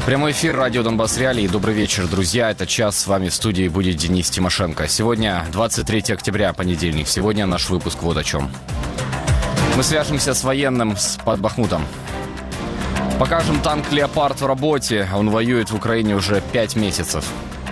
Прямой эфир радио Донбасс Реалии. Добрый вечер, друзья. Этот час с вами в студии будет Денис Тимошенко. Сегодня 23 октября, понедельник. Сегодня наш выпуск вот о чем. Мы свяжемся с военным под Бахмутом. Покажем танк «Леопард» в работе. Он воюет в Украине уже 5 месяцев.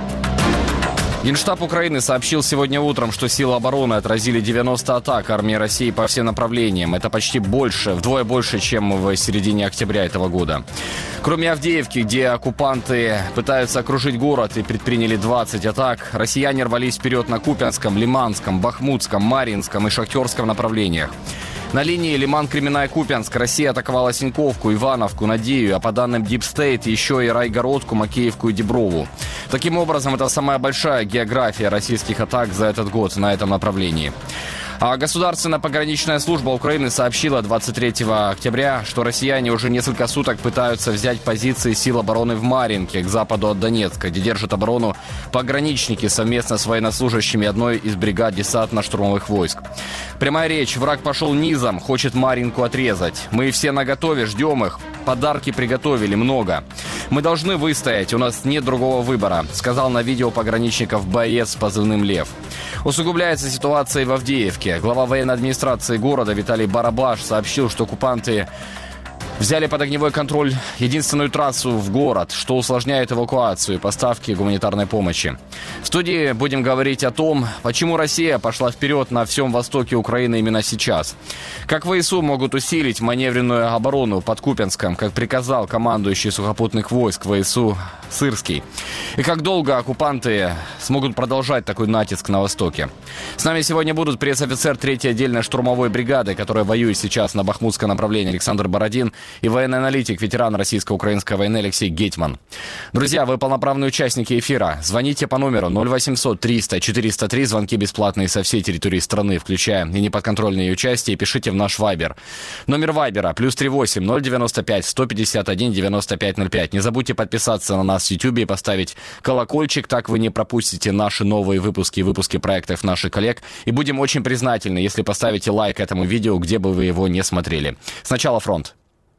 Генштаб Украины сообщил сегодня утром, что силы обороны отразили 90 атак армии России по всем направлениям. Это почти больше, вдвое больше, чем в середине октября этого года. Кроме Авдеевки, где оккупанты пытаются окружить город и предприняли 20 атак, россияне рвались вперед на Купянском, Лиманском, Бахмутском, Марьинском и Шахтерском направлениях. На линии Лиман-Кременная-Купянск Россия атаковала Синьковку, Ивановку, Надею, а по данным Deep State еще и Райгородку, Макеевку и Деброву. Таким образом, это самая большая география российских атак за этот год на этом направлении. А Государственная пограничная служба Украины сообщила 23 октября, что россияне уже несколько суток пытаются взять позиции сил обороны в Марьинке, к западу от Донецка, где держат оборону пограничники совместно с военнослужащими одной из бригад десантно-штурмовых войск. Прямая речь. Враг пошел низом, хочет Марьинку отрезать. Мы все наготове, ждем их. Подарки приготовили, много. Мы должны выстоять, у нас нет другого выбора, сказал на видео пограничников боец с позывным «Лев». Усугубляется ситуация и в Авдеевке. Глава военной администрации города Виталий Барабаш сообщил, что оккупанты взяли под огневой контроль единственную трассу в город, что усложняет эвакуацию и поставки гуманитарной помощи. В студии будем говорить о том, почему Россия пошла вперед на всем востоке Украины именно сейчас. Как ВСУ могут усилить маневренную оборону под Купянском, как приказал командующий сухопутных войск ВСУ Сырский. И как долго оккупанты смогут продолжать такой натиск на востоке. С нами сегодня будут пресс-офицер 3-й отдельной штурмовой бригады, которая воюет сейчас на Бахмутском направлении, Александр Бородин, и военный аналитик, ветеран российско-украинской войны Алексей Гетман. Друзья, вы полноправные участники эфира. Звоните по номеру 0800 300 403. Звонки бесплатные со всей территории страны, включая и неподконтрольные ее части. И пишите в наш Вайбер. Номер Вайбера +38 095 151 9505. Не забудьте подписаться на нас в Ютубе и поставить колокольчик. Так вы не пропустите наши новые выпуски проектов наших коллег. И будем очень признательны, если поставите лайк этому видео, где бы вы его не смотрели. Сначала фронт.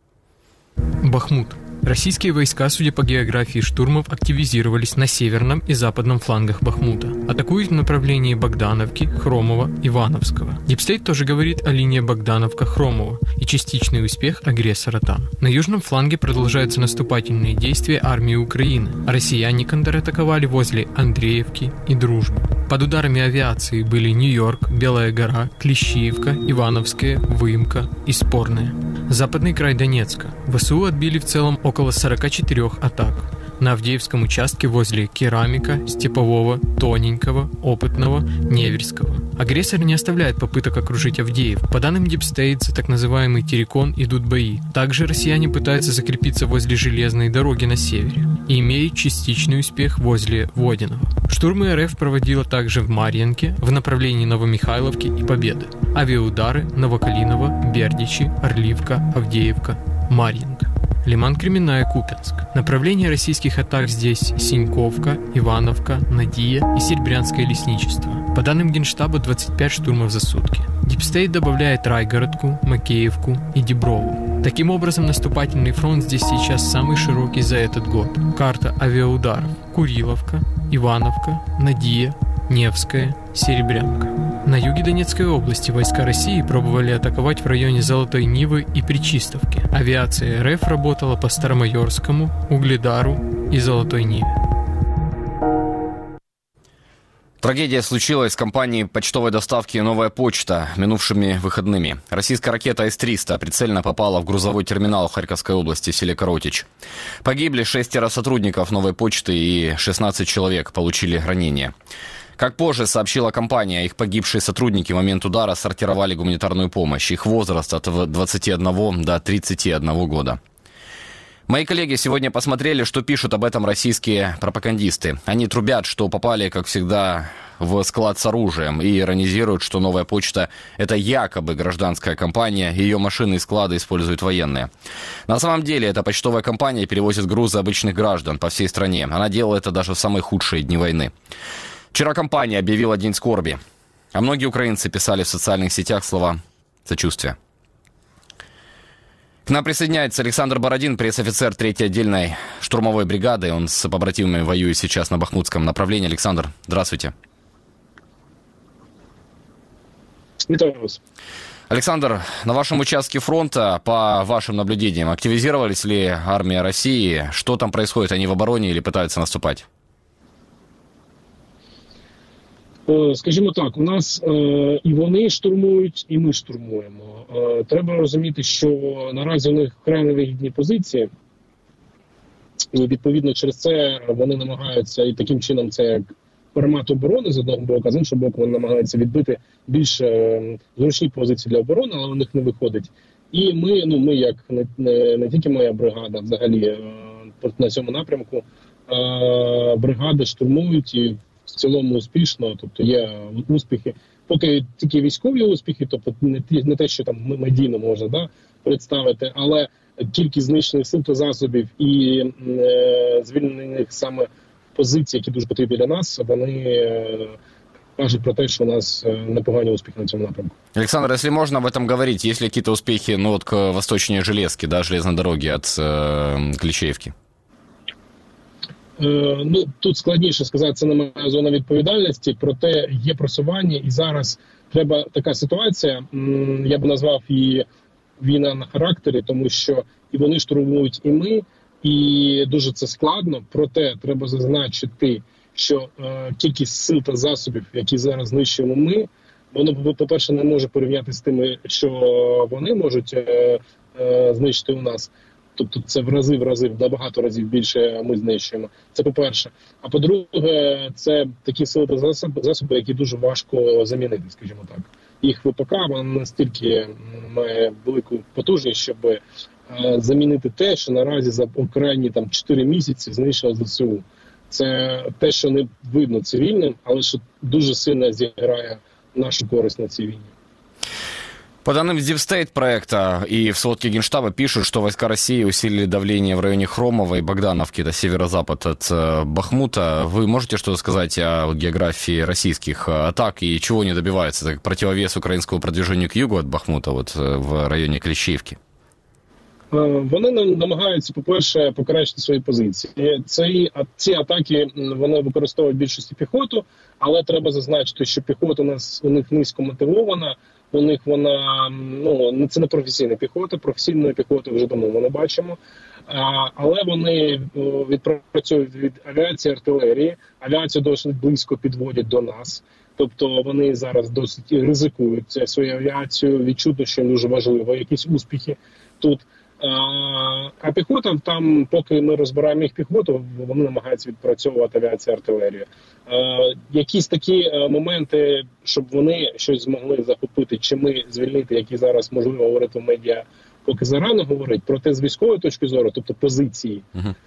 Бахмут. Российские войска, судя по географии штурмов, активизировались на северном и западном флангах Бахмута. Атакуют в направлении Богдановки, Хромова, Ивановского. Дипстейт тоже говорит о линии Богдановка-Хромова и частичный успех агрессора там. На южном фланге продолжаются наступательные действия армии Украины, а россияне контратаковали возле Андреевки и Дружбы. Под ударами авиации были Нью-Йорк, Белая гора, Клещиевка, Ивановская, Выемка и Спорная. Западный край Донецка. ВСУ отбили в целом около 44 атак. На Авдеевском участке возле Керамика, Степового, Тоненького, Опытного, Неверского. Агрессор не оставляет попыток окружить Авдеев. По данным Deep State, за так называемый Терекон идут бои. Также россияне пытаются закрепиться возле железной дороги на севере и имеют частичный успех возле Водяного. Штурмы РФ проводила также в Марьинке в направлении Новомихайловки и Победы. Авиаудары Новокалиново, Бердичи, Орливка, Авдеевка, Марьинка. Лиман-Кременная, Купянск. Направление российских атак здесь Синьковка, Ивановка, Надия и Серебрянское лесничество. По данным Генштаба, 25 штурмов за сутки. Дипстейт добавляет Райгородку, Макеевку и Деброву. Таким образом, наступательный фронт здесь сейчас самый широкий за этот год. Карта авиаударов. Куриловка, Ивановка, Надия, Невская, Серебрянка. На юге Донецкой области войска России пробовали атаковать в районе Золотой Нивы и Причистовки. Авиация РФ работала по Старомайорскому, Угледару и Золотой Ниве. Трагедия случилась с компанией почтовой доставки «Новая почта» минувшими выходными. Российская ракета С-300 прицельно попала в грузовой терминал в Харьковской области в селе Коротич. Погибли 6 сотрудников «Новой почты» и 16 человек получили ранения. Как позже сообщила компания, их погибшие сотрудники в момент удара сортировали гуманитарную помощь. Их возраст от 21 до 31 года. Мои коллеги сегодня посмотрели, что пишут об этом российские пропагандисты. Они трубят, что попали, как всегда, в склад с оружием и иронизируют, что «Новая почта» — это якобы гражданская компания, ее машины и склады используют военные. На самом деле, эта почтовая компания перевозит грузы обычных граждан по всей стране. Она делала это даже в самые худшие дни войны. Вчера компания объявила День скорби, а многие украинцы писали в социальных сетях слова сочувствия. К нам присоединяется Александр Бородин, пресс-офицер 3-й отдельной штурмовой бригады. Он с побратимами воюет сейчас на Бахмутском направлении. Александр, здравствуйте. Витаю вас. Александр, на вашем участке фронта, по вашим наблюдениям, активизировались ли армия России? Что там происходит? Они в обороне или пытаются наступать? Скажімо так, у нас і вони штурмують, і ми штурмуємо. Треба розуміти, що наразі у них вкрай невигідні позиції, і відповідно через це вони намагаються, і таким чином це як формат оборони з одного боку, а з іншого боку вони намагаються відбити більш зручні позиції для оборони, але у них не виходить. І ми як не тільки моя бригада, взагалі на цьому напрямку, бригади штурмують і в цілому успішно, тобто є успіхи. Поки тільки військові успіхи, тобто не те, що там медійно можна представити, але кількість знищених сил та засобів і звільнених саме позицій, які дуже потрібні для нас, вони кажуть про те, что у нас непогані успіхи на цьому напрямку. Александр, если можно об этом говорить, есть ли какие-то успехи, вот к восточнее Железки, железной дороги от Клещеевки? Тут складніше сказати, це не моя зона відповідальності, проте є просування, і зараз треба така ситуація, я б назвав її війна на характері, тому що і вони штурмують, і ми, і дуже це складно, проте треба зазначити, що кількість сил та засобів, які зараз знищуємо ми, воно, по-перше, не може порівняти з тими, що вони можуть знищити у нас. Тобто це в рази, набагато разів більше ми знищуємо. Це по-перше. А по-друге, це такі сили та засоби, які дуже важко замінити, скажімо так. Їх ВПК, вона настільки має велику потужність, щоб замінити те, що наразі за окремі 4 місяці знищило ЗСУ. Це те, що не видно цивільним, але що дуже сильно зіграє нашу користь на цій війні. По данным Дипстейт проекта и в сводке Генштаба пишут, что войска России усилили давление в районе Хромова и Богдановки, это северо-запад от Бахмута. Вы можете что-то сказать о географии российских атак и чего они добиваются? Это противовес украинскому продвижению к югу от Бахмута, в районе Клещеевки? Вони намагаються, по-перше, покращити свої позиції. Ці атаки вони використовують в більшості піхоту, але треба зазначити, що піхота у них низько мотивована, у них вона, це не професійна піхота, професійної піхоти вже давно ми не бачимо, але вони відпрацьовують від авіації, артилерії, авіацію досить близько підводять до нас, тобто вони зараз досить ризикують свою авіацію, відчутно, що їм дуже важливо, якісь успіхи тут. А піхота, там, поки ми розбираємо їх піхоту, вони намагаються відпрацьовувати авіацію, артилерію. Якісь такі моменти, щоб вони щось змогли захопити, чи ми звільнити, які зараз можливо говорити в медіа, поки зарано говорить, проте з військової точки зору, тобто позиції,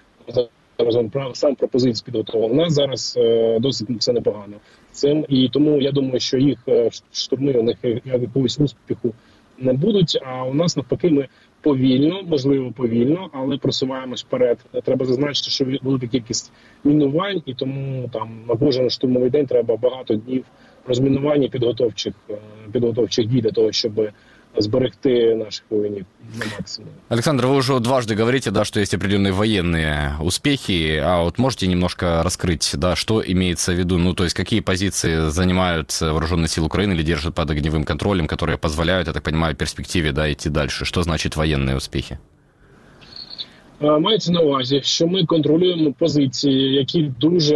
сам про позиції підготовлено, у нас зараз досить все непогано. І тому я думаю, що їх штурми, у них якогось успіху не будуть, а у нас навпаки ми повільно, можливо повільно, але просуваємось вперед. Треба зазначити, що велика кількість мінувань, і тому на кожен штурмовий день треба багато днів розмінування підготовчих дій для того, щоб сберегти наших воинов на максимум. Александр, вы уже дважды говорите, что есть определенные военные успехи, а вот можете немножко раскрыть, что имеется в виду, то есть какие позиции занимают вооруженные силы Украины или держат под огневым контролем, которые позволяют, я так понимаю, в перспективе, идти дальше. Что значит военные успехи? Мається на увазі, що ми контролюємо позиції, які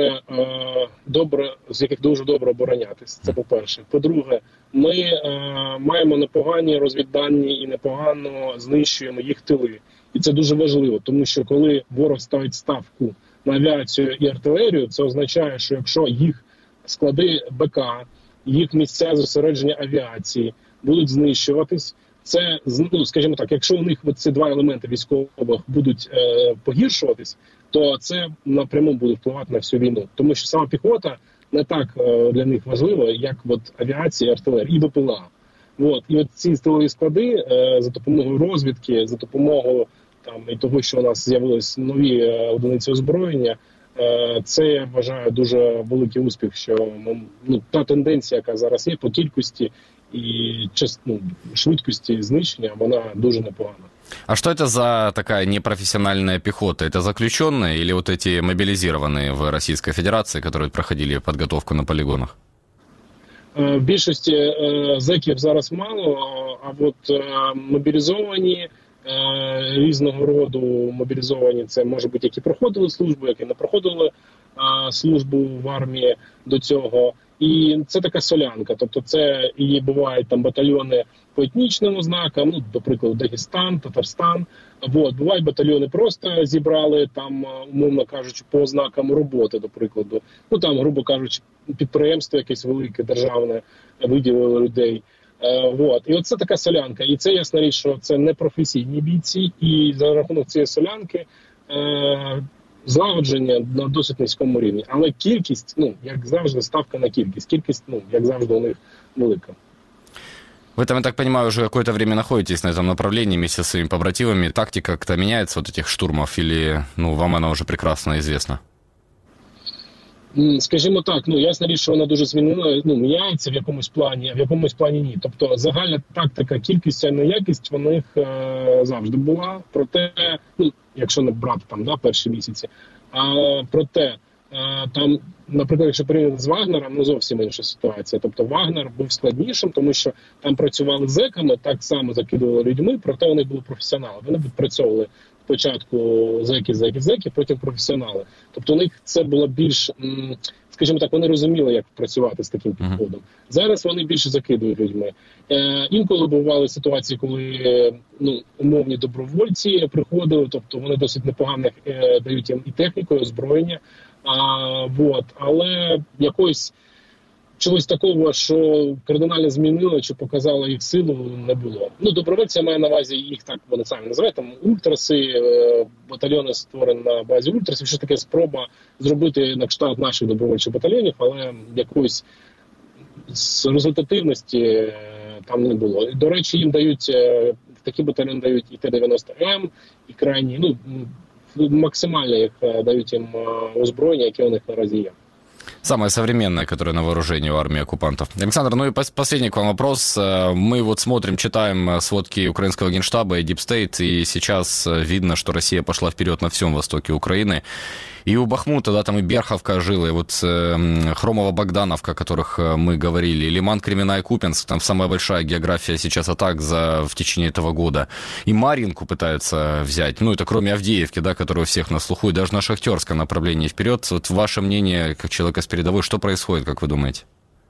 з яких дуже добре оборонятися. Це по-перше. По-друге, ми маємо непогані розвіддані і непогано знищуємо їх тили. І це дуже важливо, тому що коли ворог ставить ставку на авіацію і артилерію, це означає, що якщо їх склади БК, їх місця зосередження авіації будуть знищуватись, це, скажімо так, якщо у них ці два елементи військових будуть погіршуватись, то це напряму буде впливати на всю війну. Тому що сама піхота не так для них важлива, як авіація, артилерія і БПЛА. І ці стилові склади за допомогою розвідки, за допомогою і того, що у нас з'явились нові одиниці озброєння, це, я вважаю, дуже великий успіх, що та тенденція, яка зараз є по кількості і швидкості знищення, вона дуже непогана. А что это за такая непрофессиональная пехота? Это заключенные или вот эти мобилизированные в Российской Федерации, которые проходили подготовку на полігонах? В більшості зеків зараз мало, а от мобілізовані, різного роду мобілізовані, це може бути, які проходили службу, які не проходили службу в армії до цього. І це така солянка, тобто це і бувають там батальйони по етнічним ознакам, ну, до прикладу, Дагестан, Татарстан. От, бувають батальйони просто зібрали там, умовно кажучи, по ознакам роботи, до прикладу. Ну там, грубо кажучи, підприємство якесь велике, державне, виділили людей. От. І оце така солянка. І це ясна річ, що це не професійні бійці, і за рахунок цієї солянки злагодження на досить низькому рівні. Але кількість, ну, як завжди, ставка на кількість. Кількість, ну, як завжди, у них велика. Вы там, я так понимаю, уже какое-то время находитесь на этом направлении вместе со своими побратимами. Тактика как-то меняется вот этих штурмов или, ну, вам она уже прекрасно известна? Скажімо так, ну, ясна річ, що вона дуже змінила, ну, міняється в якомусь плані, а в якомусь плані ні. Тобто загальна тактика, кількість, а не якість, в них завжди була. Проте, ну, якщо не брати там, да, перші місяці, проте там, наприклад, якщо порівняти з Вагнером, ну зовсім інша ситуація. Тобто Вагнер був складнішим, тому що там працювали зеками, так само закидували людьми, проте вони були професіонали. Вони відпрацьовували спочатку зеки, потім професіонали. Тобто у них це було більш, скажімо так, вони розуміли, як працювати з таким підходом. Зараз вони більше закидують людьми. Інколи бували ситуації, коли, ну, умовні добровольці приходили, тобто вони досить непогано дають їм і техніку, і озброєння. Вот. Але якось чогось такого, що кардинально змінило чи показало їх силу, не було. Ну, добровольці, я маю на увазі, їх так вони самі називають, там ультраси, батальйони створені на базі ультрасів, що таке спроба зробити на кшталт наших добровольчих батальйонів, але якоїсь результативності там не було. До речі, їм дають, в такі батальйони дають і Т-90М, і крайні, ну, максимально их дают им озброение, яке у них наразі є. Самое современное, которое на вооружении у армии оккупантов. Александр, ну и последний к вам вопрос. Мы вот смотрим, читаем сводки украинского генштаба и Deep State, и сейчас видно, что Россия пошла вперед на всем востоке Украины. И у Бахмута, да, там и Берховка жила, и вот Хромово-Богдановка, о которых мы говорили, и Лиман, Кремена и Купенск, там самая большая география сейчас атак в течение этого года. И Марьинку пытаются взять, ну это кроме Авдеевки, да, которая у всех на слуху, и даже на Шахтерском направлении вперед. Вот ваше мнение, как человека с передовой, что происходит, как вы думаете?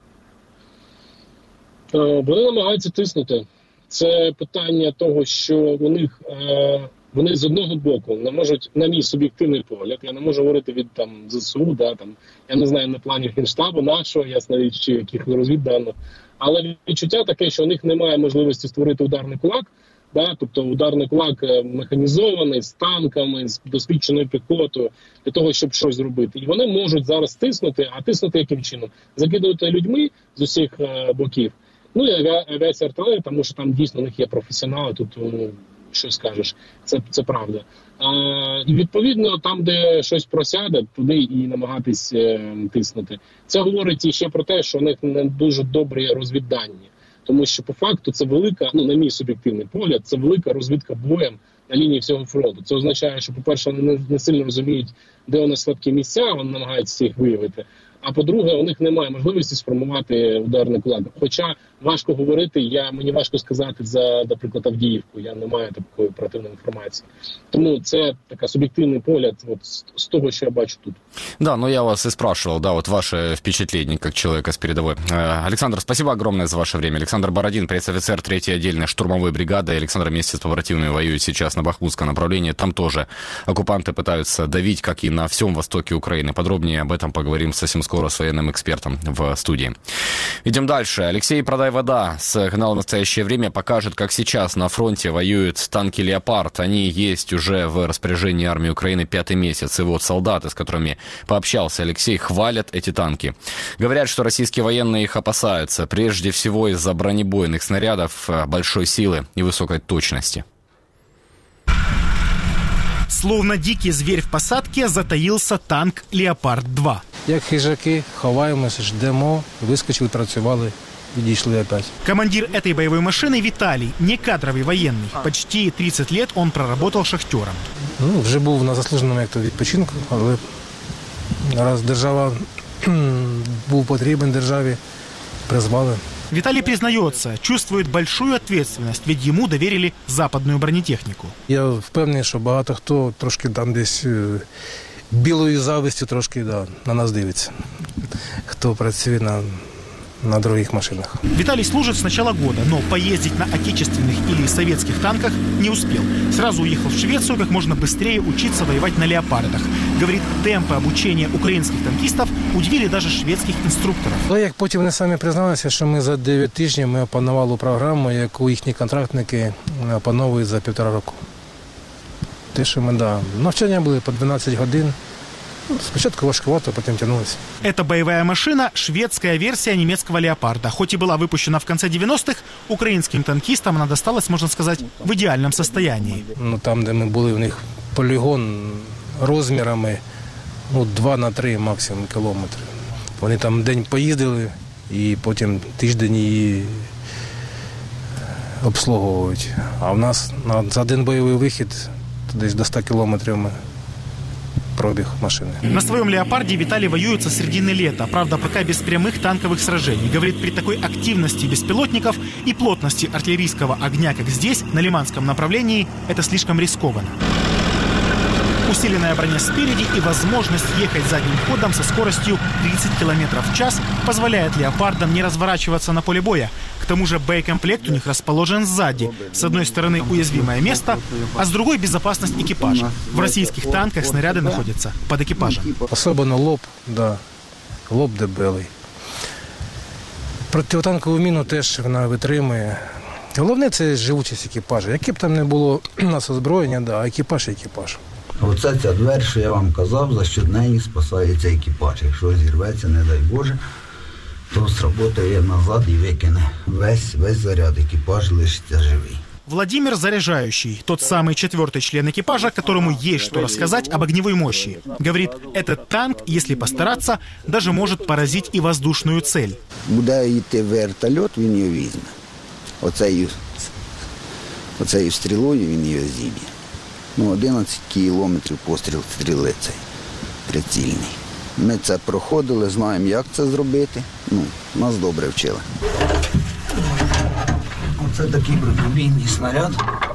Вони намагаються тиснути. Це питання того, що у них... Вони з одного боку не можуть, на мій суб'єктивний погляд, я не можу говорити від там ЗСУ, да, там, я не знаю на плані Генштабу нашого, ясна річ, чи яких розвідданих, але відчуття таке, що у них немає можливості створити ударний кулак, да, тобто ударний кулак механізований, з танками, з досвідченою піхотою, для того, щоб щось зробити. І вони можуть зараз тиснути, а тиснути яким чином? Закидувати людьми з усіх боків, ну і авіація артилерія, тому що там дійсно у них є професіонали, тут що скажеш, це правда. І відповідно там, де щось просяде, туди і намагатись тиснути. Це говорить і ще про те, що у них не дуже добрі розвіддані. Тому що по факту це велика, ну на мій суб'єктивний погляд, це велика розвідка боєм на лінії всього фронту. Це означає, що, по-перше, вони не сильно розуміють, де у нас слабкі місця, вони намагаються їх виявити. А по-друге, у них немає можливості сформувати ударний кулак. Хоча важко говорити, мені важко сказати за, наприклад, Авдіївку, я не маю такої оперативної інформації. Тому це така суб'єктивний погляд от, з того, що я бачу тут. Да, но я вас и спрашивал, да, вот ваше впечатление как человека с передовой. Александр, спасибо огромное за ваше время. Александр Бородин, пресс-офицер 3-й отдельной штурмовой бригады. Александр вместе с побратимами воюет сейчас на Бахмутском направлении. Там тоже оккупанты пытаются давить, как и на всем востоке Украины. Подробнее об этом поговорим совсем скоро с военным экспертом в студии. Идем дальше. Алексей Продай-Вода с канала «Настоящее время» покажет, как сейчас на фронте воюют танки «Леопард». Они есть уже в распоряжении армии Украины 5-й месяц. И вот солдаты, с которыми пообщался Алексей, хвалят эти танки. Говорят, что российские военные их опасаются, прежде всего из-за бронебойных снарядов, большой силы и высокой точности. Словно дикий зверь в посадке затаился танк «Леопард-2». Як хижаки, ховаємося, ждемо, вискочили, працювали відійшли опять. Командир этой боевой машины Виталий, не кадровый военный. Почти 30 лет он проработал шахтером. Ну, вже був на заслуженому відпочинку, але раз держава був потрібен державі, призвали. Виталий признается, чувствует большую ответственность, ведь ему доверили западную бронетехнику. Я впевнений, що багато хто трошки там десь білою завистю трошки на нас дивиться, хто працює на других машинах. Виталий служит с начала года, но поездить на отечественных или советских танках не успел. Сразу уехал в Швецию как можно быстрее учиться воевать на леопардах. Говорит, темпы обучения украинских танкистов удивили даже шведских инструкторов. Але як потім вони самі призналися, що ми за 9 тижнів ми опанували програму, яку їхні контрактники опановують за 1,5 року. Те, що ми, навчання були по 12 годин. Спочатку важковато, потім тягнулося. Эта боевая машина – шведская версия немецкого «Леопарда». Хоть и была выпущена в конце 90-х, украинским танкистам она досталась, можно сказать, в идеальном состоянии. Там, де ми були, у них полігон розмірами 2-3 максимум кілометри. Вони там день поїздили і потім тиждень її обслуговують. А в нас за один бойовий вихід десь до 100 кілометрів ми пробег машины. На своем «Леопарде» Виталий воюет со середины лета, правда, пока без прямых танковых сражений. Говорит, при такой активности беспилотников и плотности артиллерийского огня, как здесь, на Лиманском направлении, это слишком рискованно. Усиленная броня спереди и возможность ехать задним ходом со скоростью 30 км в час позволяет «Леопардам» не разворачиваться на поле боя. К тому же боекомплект у них расположен сзади. С одной стороны уязвимое место, а с другой безопасность экипажа. В российских танках снаряды находятся под экипажем. Особенно лоб, лоб дебелий. Протитанкову міну теж вона витримує. Головне – це живучість екіпажу. Яке б там не було у нас озброєння, а екіпаж – екіпаж. Оце ця двері, що я вам казав, за що неї спасається екіпаж. Якщо зірветься, не дай Боже, то сработає назад і викине весь заряд. Екіпаж лишиться живий. Владимир Заряжающий, тот самый 4-й член экипажа, которому есть что рассказать об огневой мощи. Говорит, этот танк, если постараться, даже может поразить и воздушную цель. Буде йти вертольот, він її візьме. Оцею стрілою він її зіб'є. 11 кілометрів постріл стріли цей прицільний. Ми це проходили, знаємо, як це зробити. Нас добре вчили. Оце такий бронебійний снаряд.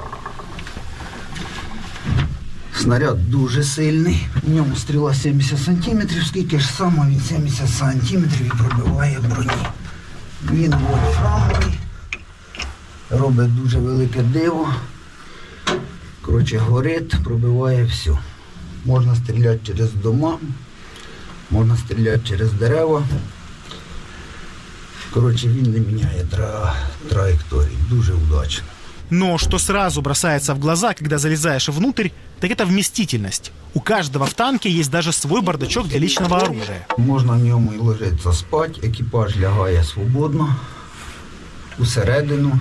Снаряд дуже сильний. В ньому стріла 70 сантиметрів, скільки ж саме він 70 сантиметрів і пробиває броні. Він вольфрамовий, робить дуже велике диво. Коротше, горить, пробиває все. Можна стріляти через дома, можна стріляти через дерева. Короче, він не міняє траєкторії. Дуже удачно. Но что сразу бросается в глаза, когда залезаешь внутрь, так это вместительность. У каждого в танке есть даже свой бардачок для личного оружия. Можна в ньому і ложитися спати, екіпаж лягає свободно, усередину.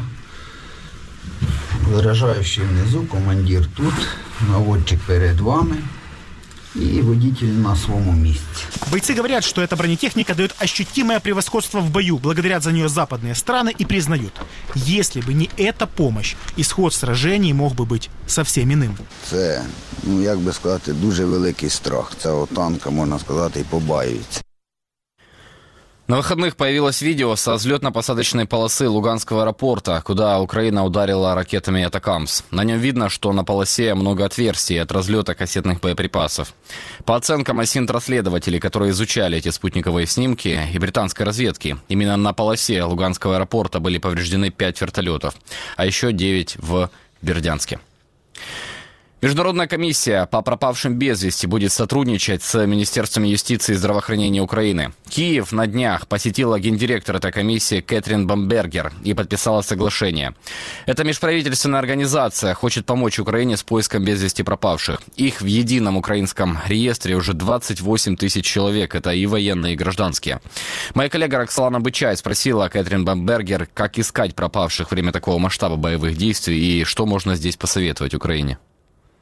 Заряджаючий внизу, командир тут, наводчик перед вами и водитель на своем месте. Бойцы говорят, что эта бронетехника дает ощутимое превосходство в бою, благодарят за нее западные страны и признают, если бы не эта помощь, исход сражений мог бы быть совсем иным. Це, як би сказати, дуже великий страх. Цього танка, можна сказати, і побаюються. На выходных появилось видео со взлетно-посадочной полосы Луганского аэропорта, куда Украина ударила ракетами «Атакамс». На нем видно, что на полосе много отверстий от разлета кассетных боеприпасов. По оценкам осинтрасследователей, которые изучали эти спутниковые снимки, и британской разведки, именно на полосе Луганского аэропорта были повреждены 5 вертолетов, а еще 9 в Бердянске. Международная комиссия по пропавшим без вести будет сотрудничать с Министерством юстиции и здравоохранения Украины. Киев на днях посетила гендиректор этой комиссии Кэтрин Бамбергер и подписала соглашение. Эта межправительственная организация хочет помочь Украине с поиском без вести пропавших. Их в едином украинском реестре уже 28 тысяч человек. Это и военные, и гражданские. Моя коллега Роксолана Бычай спросила Кэтрин Бамбергер, как искать пропавших во время такого масштаба боевых действий и что можно здесь посоветовать Украине.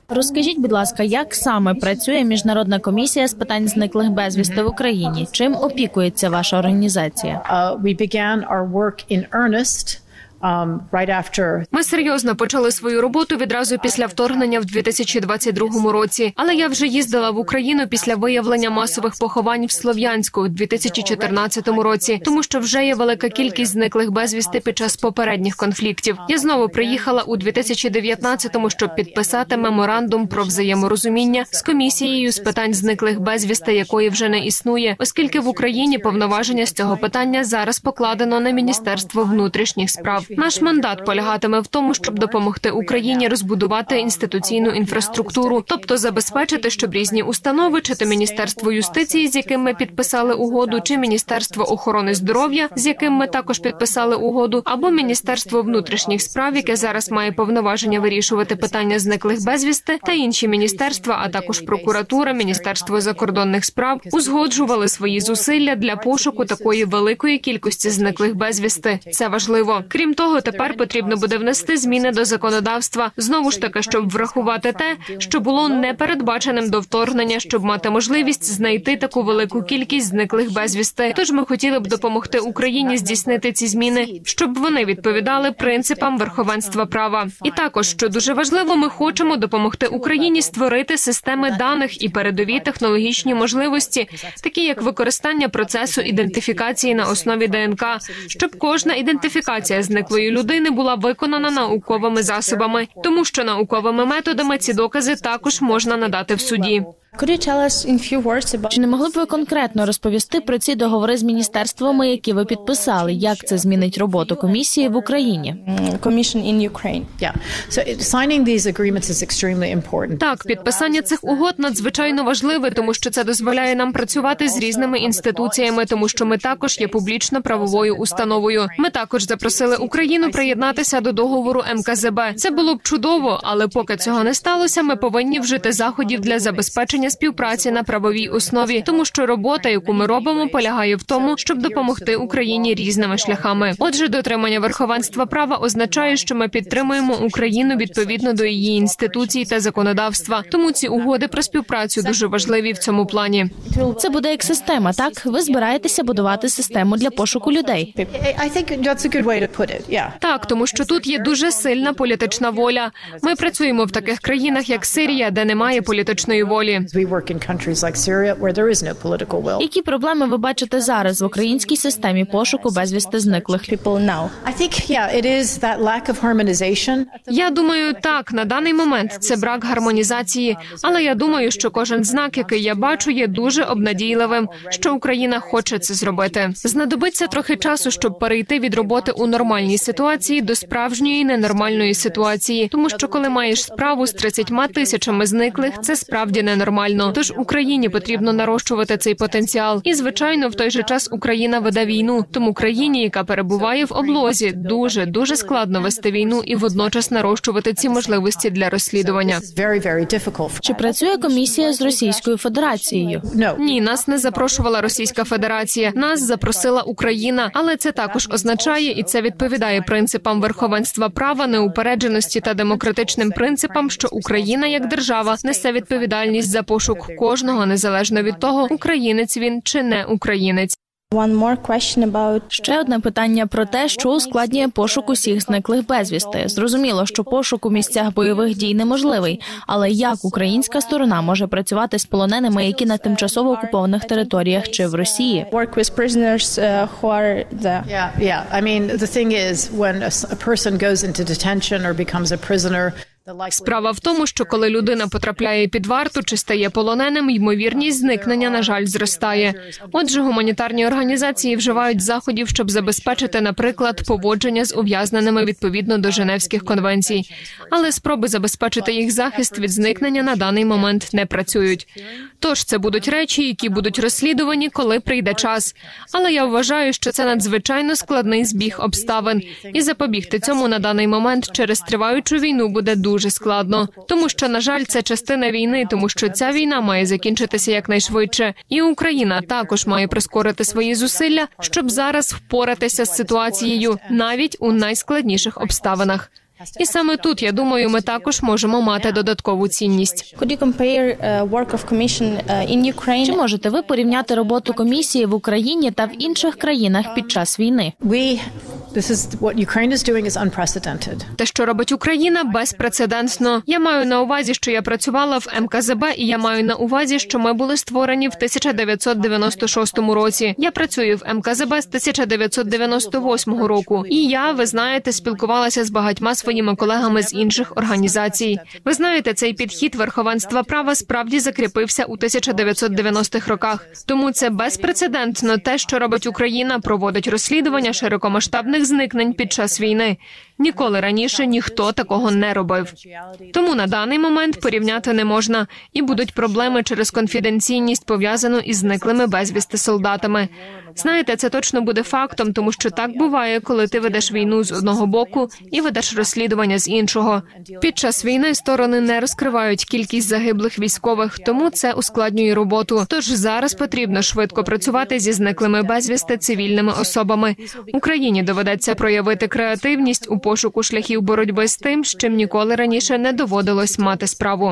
Розкажіть, будь ласка, як саме працює Міжнародна комісія з питань зниклих безвісти в Україні? Чим опікується ваша організація? We began our work in earnest. Ми серйозно почали свою роботу відразу після вторгнення в 2022 році. Але я вже їздила в Україну після виявлення масових поховань в Слов'янську у 2014 році, тому що вже є велика кількість зниклих безвісти під час попередніх конфліктів. Я знову приїхала у 2019-му, щоб підписати меморандум про взаєморозуміння з комісією з питань зниклих безвісти, якої вже не існує, оскільки в Україні повноваження з цього питання зараз покладено на Міністерство внутрішніх справ. Наш мандат полягатиме в тому, щоб допомогти Україні розбудувати інституційну інфраструктуру, тобто забезпечити, щоб різні установи, чи то Міністерство юстиції, з яким ми підписали угоду, чи Міністерство охорони здоров'я, з яким ми також підписали угоду, або Міністерство внутрішніх справ, яке зараз має повноваження вирішувати питання зниклих безвісти, та інші міністерства, а також прокуратура, Міністерство закордонних справ, узгоджували свої зусилля для пошуку такої великої кількості зниклих безвісти. Це важливо. Крім того, тепер потрібно буде внести зміни до законодавства, знову ж таки, щоб врахувати те, що було непередбаченим до вторгнення, щоб мати можливість знайти таку велику кількість зниклих безвісти. Тож ми хотіли б допомогти Україні здійснити ці зміни, щоб вони відповідали принципам верховенства права. І також, що дуже важливо, ми хочемо допомогти Україні створити системи даних і передові технологічні можливості, такі як використання процесу ідентифікації на основі ДНК, щоб кожна ідентифікація зниклої людини була виконана науковими засобами, тому що науковими методами ці докази також можна надати в суді. Чи не могли б ви конкретно розповісти про ці договори з міністерствами, які ви підписали? Як це змінить роботу комісії в Україні? Так, підписання цих угод надзвичайно важливе, тому що це дозволяє нам працювати з різними інституціями, тому що ми також є публічно-правовою установою. Ми також запросили Україну приєднатися до договору МКЗБ. Це було б чудово, але поки цього не сталося, ми повинні вжити заходів для забезпечення співпраці на правовій основі, тому що робота, яку ми робимо, полягає в тому, щоб допомогти Україні різними шляхами. Отже, дотримання верховенства права означає, що ми підтримуємо Україну відповідно до її інституцій та законодавства. Тому ці угоди про співпрацю дуже важливі в цьому плані. Це буде як система, так? Ви збираєтеся будувати систему для пошуку людей. Так, тому що тут є дуже сильна політична воля. Ми працюємо в таких країнах, як Сирія, де немає політичної волі. Які проблеми ви бачите зараз в українській системі пошуку безвісти зниклих? Я думаю, так, на даний момент це брак гармонізації, але я думаю, що кожен знак, який я бачу, є дуже обнадійливим, що Україна хоче це зробити. Знадобиться трохи часу, щоб перейти від роботи у нормальній ситуації до справжньої ненормальної ситуації, тому що коли маєш справу з 30 тисячами зниклих, це справді ненормально. Тож Україні потрібно нарощувати цей потенціал. І, звичайно, в той же час Україна веде війну. Тому країні, яка перебуває в облозі, дуже складно вести війну і водночас нарощувати ці можливості для розслідування. Чи працює комісія з Російською Федерацією? Ні, нас не запрошувала Російська Федерація. Нас запросила Україна. Але це також означає, і це відповідає принципам верховенства права, неупередженості та демократичним принципам, що Україна як держава несе відповідальність за пошук кожного, незалежно від того, українець він чи не українець. Ще одне питання про те, що ускладнює пошук усіх зниклих безвісти. Зрозуміло, що пошук у місцях бойових дій неможливий, але як українська сторона може працювати з полоненими, які на тимчасово окупованих територіях чи в Росії? Справа в тому, що коли людина потрапляє під варту чи стає полоненим, ймовірність зникнення, на жаль, зростає. Отже, гуманітарні організації вживають заходів, щоб забезпечити, наприклад, поводження з ув'язненими відповідно до Женевських конвенцій. Але спроби забезпечити їх захист від зникнення на даний момент не працюють. Тож це будуть речі, які будуть розслідувані, коли прийде час. Але я вважаю, що це надзвичайно складний збіг обставин. І запобігти цьому на даний момент через триваючу війну буде дуже складно. Тому що, на жаль, це частина війни, тому що ця війна має закінчитися якнайшвидше. І Україна також має прискорити свої зусилля, щоб зараз впоратися з ситуацією, навіть у найскладніших обставинах. І саме тут, я думаю, ми також можемо мати додаткову цінність. Чи можете ви порівняти роботу комісії в Україні та в інших країнах під час війни? Те, що робить Україна, безпрецедентно. Я маю на увазі, що я працювала в МКЗБ, і я маю на увазі, що ми були створені в 1996 році. Я працюю в МКЗБ з 1998 року. І я, ви знаєте, спілкувалася з багатьма своїми колегами з інших організацій. Ви знаєте, цей підхід верховенства права справді закріпився у 1990-х роках. Тому це безпрецедентно те, що робить Україна, проводить розслідування широкомасштабних зникнень під час війни. Ніколи раніше ніхто такого не робив. Тому на даний момент порівняти не можна. І будуть проблеми через конфіденційність, пов'язану із зниклими безвісти солдатами. Знаєте, це точно буде фактом, тому що так буває, коли ти ведеш війну з одного боку і ведеш розслідування з іншого. Під час війни сторони не розкривають кількість загиблих військових, тому це ускладнює роботу. Тож зараз потрібно швидко працювати зі зниклими безвісти цивільними особами. Україні доведеться проявити креативність у пошуку шляхів боротьби з тим, з чим ніколи раніше не доводилось мати справу.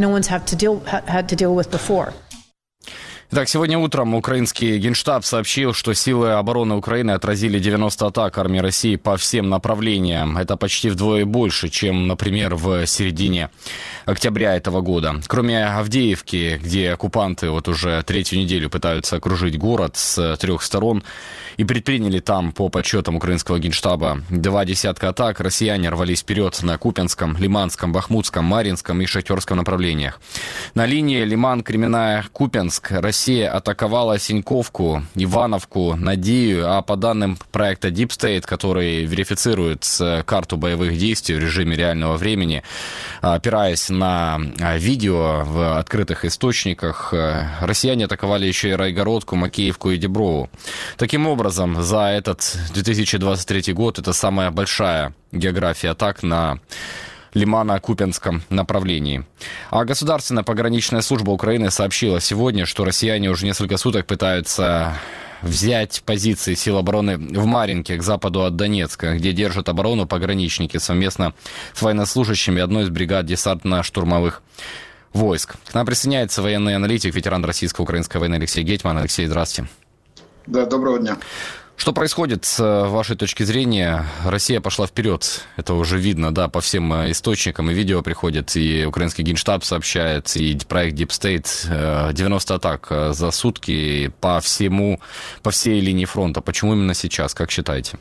Итак, сегодня утром украинский Генштаб сообщил, что силы обороны Украины отразили 90 атак армии России по всем направлениям. Это почти вдвое больше, чем, например, в середине октября этого года. Кроме Авдеевки, где оккупанты вот уже третью неделю пытаются окружить город с 3 сторон, и предприняли там, по подсчетам украинского Генштаба, 2 десятка атак, россияне рвались вперед на Купянском, Лиманском, Бахмутском, Марьинском и Шахтерском направлениях. На линии Лиман-Кременная-Купянск Россия атаковала Синьковку, Ивановку, Надею, а по данным проекта Deep State, который верифицирует карту боевых действий в режиме реального времени, опираясь на видео в открытых источниках, россияне атаковали еще и Райгородку, Макеевку и Деброву. Таким образом, за этот 2023 год это самая большая география атак на Лимано-Купянском направлении. А Государственная пограничная служба Украины сообщила сегодня, что россияне уже несколько суток пытаются взять позиции сил обороны в Марьинке, к западу от Донецка, где держат оборону пограничники совместно с военнослужащими одной из бригад десантно-штурмовых войск. К нам присоединяется военный аналитик, ветеран российско-украинской войны Алексей Гетман. Алексей, здравствуйте. Да, доброго дня. Что происходит с вашей точки зрения? Россия пошла вперед, это уже видно, да, по всем источникам, и видео приходит, и украинский Генштаб сообщает, и проект Deep State, 90 атак за сутки по всей линии фронта. Почему именно сейчас, как считаете?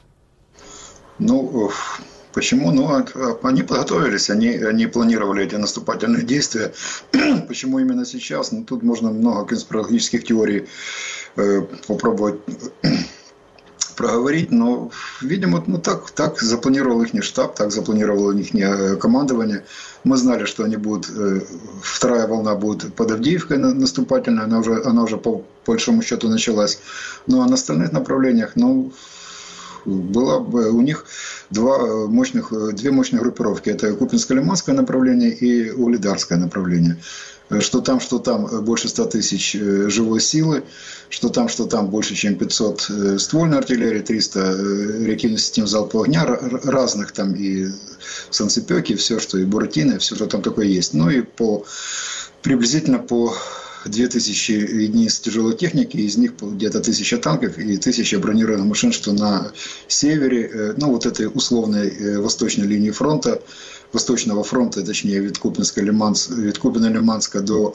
Ну, почему? Ну, они подготовились, они планировали эти наступательные действия. Почему именно сейчас? Ну, тут можно много конспирологических теорий попробовать проговорить, но, видимо, ну, так запланировал их штаб, так запланировало их командование. Мы знали, что они будут, вторая волна будет под Авдеевкой наступательная, она уже по большому счету началась. Ну, а на остальных направлениях, ну, было у них две мощные группировки. Это Купинско-Лиманское направление и Угледарское направление. Что там больше 100 тысяч живой силы, что там больше, чем 500 ствольной артиллерии, 300 реактивных систем залпового огня, разных там и санцепёки, все, что и буратино, все, что там такое есть. Ну и приблизительно по 2000 единиц тяжелой техники, из них где-то 1000 танков и 1000 бронированных машин, что на севере, ну вот этой условной восточной линии фронта, Восточного фронта, точнее, від Купина-Лиманска до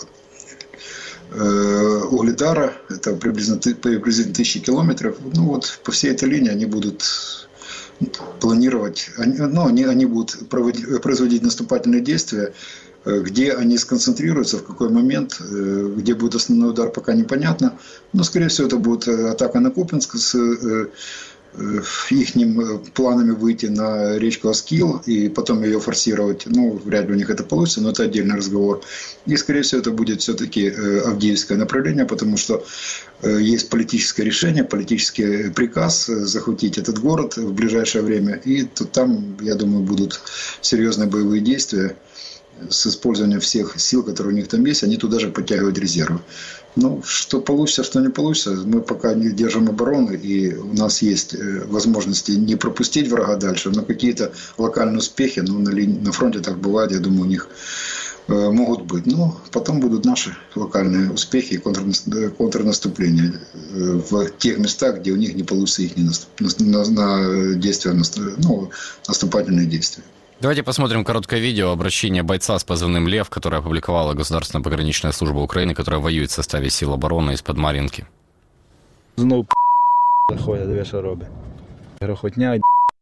Угледара, это приблизительно 1000 километров. Ну вот по всей этой линии они будут планировать, они будут производить наступательные действия, где они сконцентрируются, в какой момент, где будет основной удар, пока непонятно. Но, скорее всего, это будет атака на Купинск с их планами выйти на речку Оскил и потом ее форсировать. Ну, вряд ли у них это получится, но это отдельный разговор. И, скорее всего, это будет все-таки Авдеевское направление, потому что есть политическое решение, политический приказ захватить этот город в ближайшее время. И там, я думаю, будут серьезные боевые действия. с использованием всех сил, которые у них там есть, они туда же подтягивают резервы. Ну, что получится, что не получится, мы пока не держим оборону, и у нас есть возможности не пропустить врага дальше, но какие-то локальные успехи, ну, на фронте так бывает, я думаю, у них могут быть. Но потом будут наши локальные успехи и контрнаступления в тех местах, где у них не получится их действия, ну, наступательные действия. Давайте посмотрим короткое видео обращения бойца с позывным «Лев», которое опубликовала Государственная пограничная служба Украины, которая воюет в составе сил обороны из-под Мар'їнки. Знов заходять, диви, що робить. Грохотня.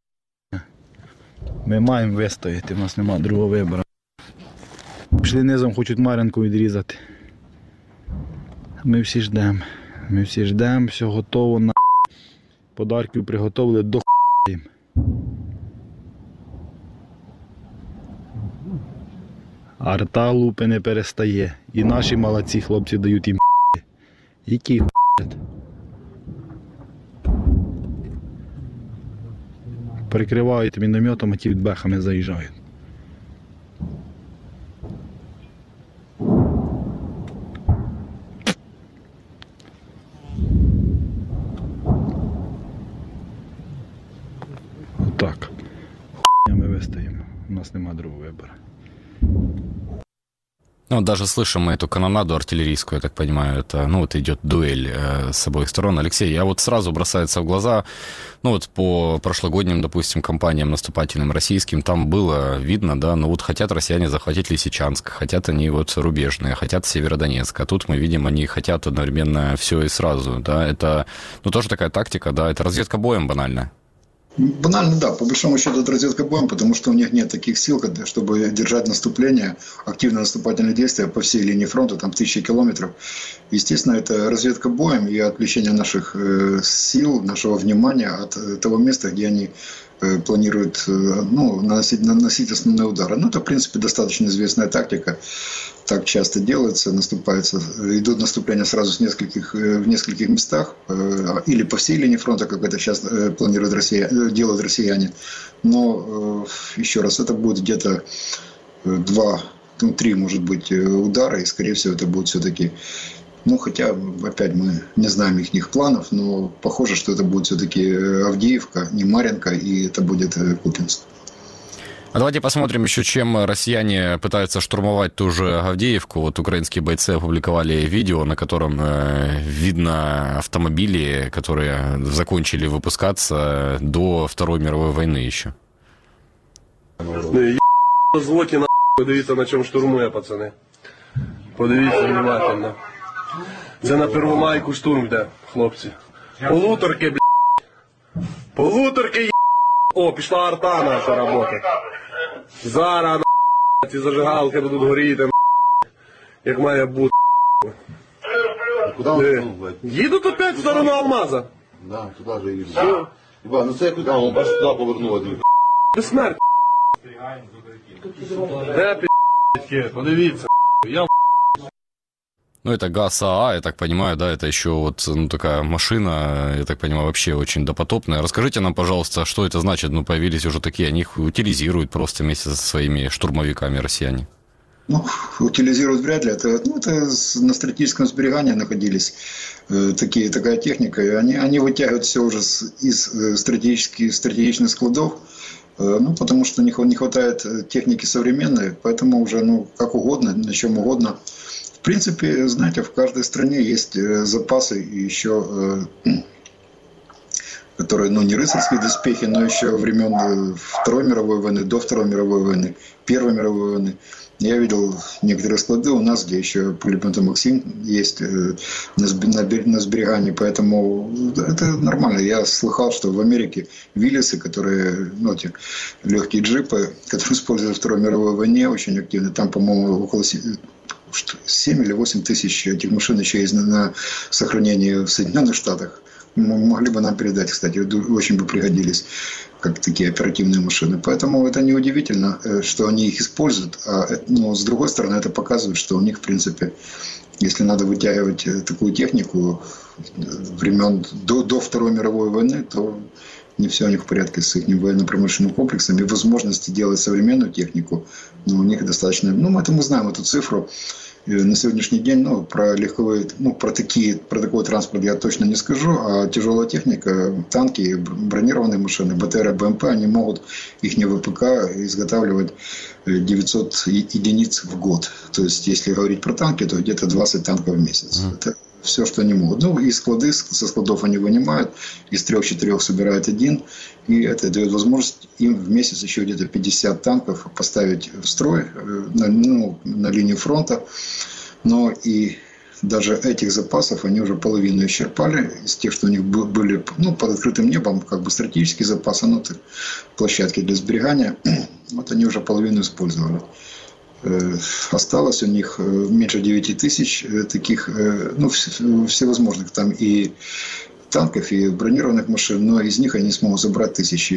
Ми маємо вистояти, у нас немає другого вибору. Пішли низом, хочуть Мар'їнку відрізати. Ми всі ждемо, все готово, подарків приготовили до їм. Арта лупи не перестає. І наші молодці хлопці дають їм які прикривають мінометом, а ті від бехами заїжджають. Отак. Ми вистоїмо. У нас нема другого вибору. Ну, даже слышим мы эту канонаду артиллерийскую, я так понимаю, это, ну, вот идет дуэль с обоих сторон. Алексей, я вот сразу бросается в глаза, ну, вот по прошлогодним, допустим, кампаниям наступательным российским, там было видно, да, ну, вот хотят россияне захватить Лисичанск, хотят они вот рубежные, хотят Северодонецк, а тут мы видим, они хотят одновременно все и сразу, да, это, ну, тоже такая тактика, да, это разведка боем банально. Банально, да, по большому счету это разведка боем, потому что у них нет таких сил, чтобы держать наступление, активное наступательное действие по всей линии фронта, там 1000 километров. Естественно, это разведка боем и отвлечение наших сил, нашего внимания от того места, где они планируют, ну, наносить основные удары. Ну, это, в принципе, достаточно известная тактика. Так часто делается, идут наступления сразу в нескольких местах, или по всей линии фронта, как это сейчас делают россияне. Но, еще раз, это будет где-то 2-3, может быть, удара, и, скорее всего, это будет все-таки, ну, хотя, опять, мы не знаем их планов, но похоже, что это будет все-таки Авдеевка, не Мар'їнка, и это будет Куп'янск. А давайте посмотрим еще, чем россияне пытаются штурмовать ту же Авдеевку. Вот украинские бойцы опубликовали видео, на котором видно автомобили, которые закончили выпускаться до Второй мировой войны еще. Звуки на подивіться, на чому штурмує, пацани. Подивіться внимательно. Це на Первомайку штурм йде, хлопці. Полуторки, блядь. Полуторки, о, пішла арта наша робота. Зараз, ці зажигалки будуть горіти, як має бути. Куди вони блядь? Їдуть опять в сторону Алмаза. Да, туди же їдуть. Іба, ну це куди, он бачиш, туди повернули. Безсмерть. Де, пі***ки, подивіться. Я... Ну, это ГАЗ-АА, я так понимаю, да, это еще вот, ну, такая машина, я так понимаю, вообще очень допотопная. Расскажите нам, пожалуйста, что это значит? Ну, появились уже такие, они их утилизируют просто вместе со своими штурмовиками россияне. Ну, утилизируют вряд ли. Это на стратегическом сберегании находились такая техника. И они вытягивают все уже из стратегических складов. Ну, потому что не хватает техники современной, поэтому уже, ну, как угодно, на чем угодно. В принципе, знаете, в каждой стране есть запасы еще, которые, ну, не рыцарские доспехи, но еще времен Второй мировой войны, до Второй мировой войны, Первой мировой войны. Я видел некоторые склады у нас, где еще пулеметы «Максим» есть на сберегании, поэтому это нормально. Я слыхал, что в Америке Виллисы, которые, ну, эти легкие джипы, которые использовали в Второй мировой войне, очень активны. Там, по-моему, около 7 или 8 тысяч этих машин еще есть на сохранении в Соединенных Штатах. Могли бы нам передать, кстати, очень бы пригодились, как такие оперативные машины. Поэтому это неудивительно, что они их используют. Но с другой стороны, это показывает, что у них, в принципе, если надо вытягивать такую технику времен до Второй мировой войны, то не все у них в порядке с их военно-промышленным комплексом и возможности делать современную технику, но у них достаточно... мы знаем эту цифру. На сегодняшний день про легковые, про такой транспорт я точно не скажу, а тяжелая техника, танки, бронированные машины, БТР, БМП, они могут их ВПК изготавливать 900 единиц в год. То есть, если говорить про танки, то где-то 20 танков в месяц. Это все, что они могут. И склады, со складов они вынимают, из 3-4 собирают один, и это дает возможность им в месяц еще где-то 50 танков поставить в строй на линии фронта. Но и даже этих запасов они уже половину исчерпали из тех, что у них были под открытым небом, как бы стратегические запасы, площадки для сберегания. Вот они уже половину использовали. Осталось у них меньше 9 тысяч таких, всевозможных там и танков, и бронированных машин, но из них они смогут забрать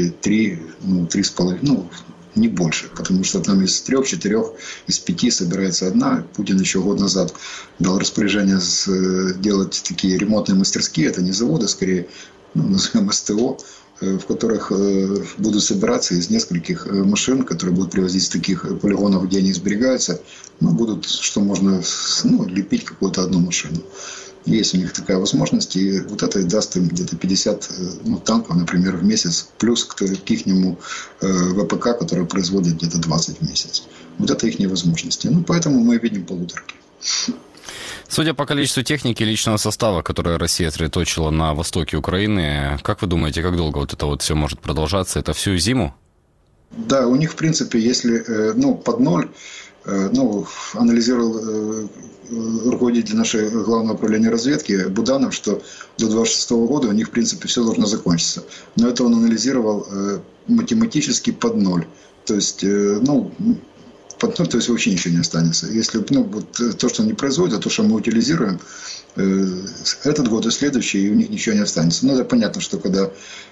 3,5, не больше, потому что там из 3-4, из 5 собирается одна. Путин еще год назад дал распоряжение делать такие ремонтные мастерские, это не заводы, скорее, назовем СТО, в которых будут собираться из нескольких машин, которые будут привозить с таких полигонов, где они сберегаются, будут, что можно, лепить какую-то одну машину. Есть у них такая возможность, и вот это даст им где-то 50 танков, например, в месяц, плюс к ихнему ВПК, который производит где-то 20 в месяц. Вот это их возможности. Поэтому мы видим полуторки. Судя по количеству техники и личного состава, которое Россия сосредоточила на востоке Украины, как вы думаете, как долго вот это все может продолжаться? Это всю зиму? Да, у них, в принципе, если под ноль, анализировал руководитель нашего главного управления разведки Буданов, что до 26 года у них, в принципе, все должно закончиться. Но это он анализировал математически под ноль. То есть, то есть вообще ничего не останется. Если то, что они производят, то, что мы утилизируем, этот год и следующий, и у них ничего не останется. Это понятно, что когда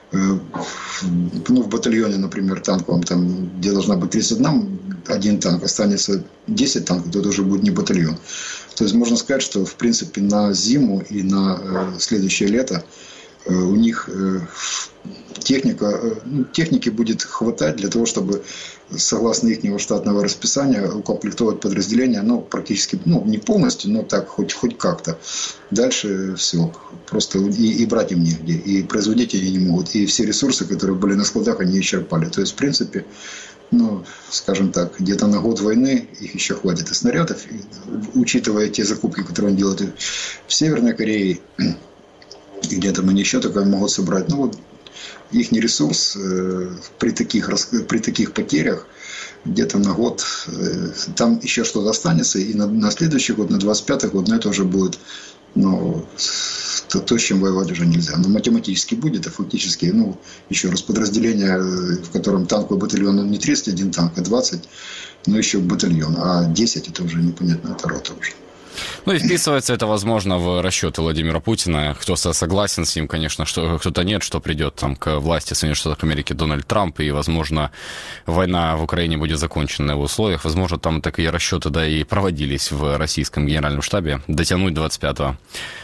в батальоне, например, танковом, там, где должна быть 31 танк, останется 10 танков, то это уже будет не батальон. То есть можно сказать, что в принципе на зиму и на следующее лето у них техники будет хватать для того, чтобы, согласно их штатного расписания, укомплектовать подразделения, практически, не полностью, но так, хоть как-то. Дальше все. Просто и брать им негде, и производить они не могут. И все ресурсы, которые были на складах, они исчерпали. То есть, в принципе, скажем так, где-то на год войны их еще хватит и снарядов, учитывая те закупки, которые они делают в Северной Корее, и где-то они еще такое могут собрать. Их ресурс при таких потерях где-то на год, там еще что-то останется, и на следующий год, на 25-й год, это уже будет то, с чем воевать уже нельзя. Но математически будет, а фактически, еще раз, подразделение, в котором танковый батальон не 31 танк, а 20, но еще батальон, а 10 это уже непонятно, это рота уже. И вписывается это, возможно, в расчеты Владимира Путина. Кто согласен с ним, конечно, что кто-то нет, что придет к власти Соединенных Штатов Америки Дональд Трамп, и, возможно, война в Украине будет закончена на его условиях. Возможно, там такие расчеты, и проводились в российском генеральном штабе. Дотянуть 25-го.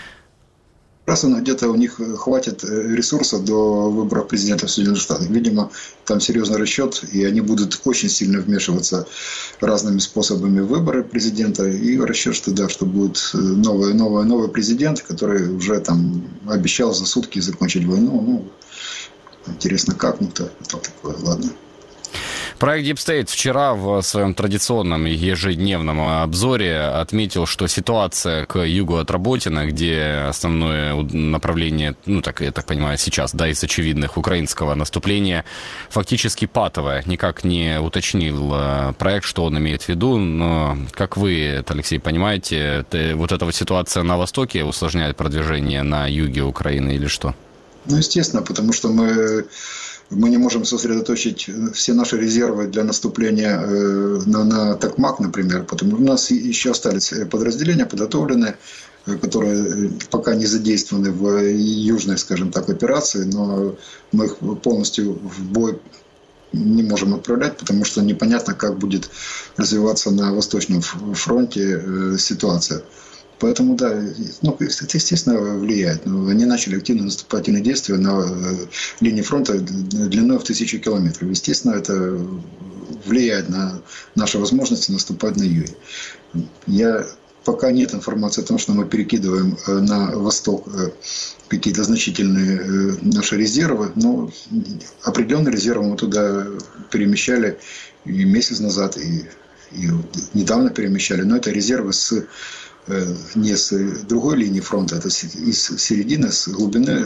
Раз где-то у них хватит ресурса до выборов президента Соединенных Штатов. Видимо, там серьезный расчет, и они будут очень сильно вмешиваться разными способами в выборы президента. И расчет, что будет новый президент, который уже там обещал за сутки закончить войну. Интересно, как? Это такое, ладно. Проект Deep State вчера в своем традиционном ежедневном обзоре отметил, что ситуация к югу от Работина, где основное направление, я так понимаю, сейчас, из очевидных, украинского наступления, фактически патовая. Никак не уточнил проект, что он имеет в виду, но, как вы, Алексей, понимаете, вот эта ситуация на востоке усложняет продвижение на юге Украины или что? Естественно, потому что мы не можем сосредоточить все наши резервы для наступления на Токмак, например, потому что у нас еще остались подразделения подготовленные, которые пока не задействованы в южной, скажем так, операции, но мы их полностью в бой не можем отправлять, потому что непонятно, как будет развиваться на Восточном фронте ситуация. Поэтому, да, это, естественно, влияет. Они начали активно наступательные действия на линии фронта длиной в 1000 километров. Естественно, это влияет на наши возможности наступать на юге. Пока нет информации о том, что мы перекидываем на восток какие-то значительные наши резервы, но определенные резервы мы туда перемещали и месяц назад, и недавно перемещали. Но это резервы не с другой линии фронта, это из середины, с глубины,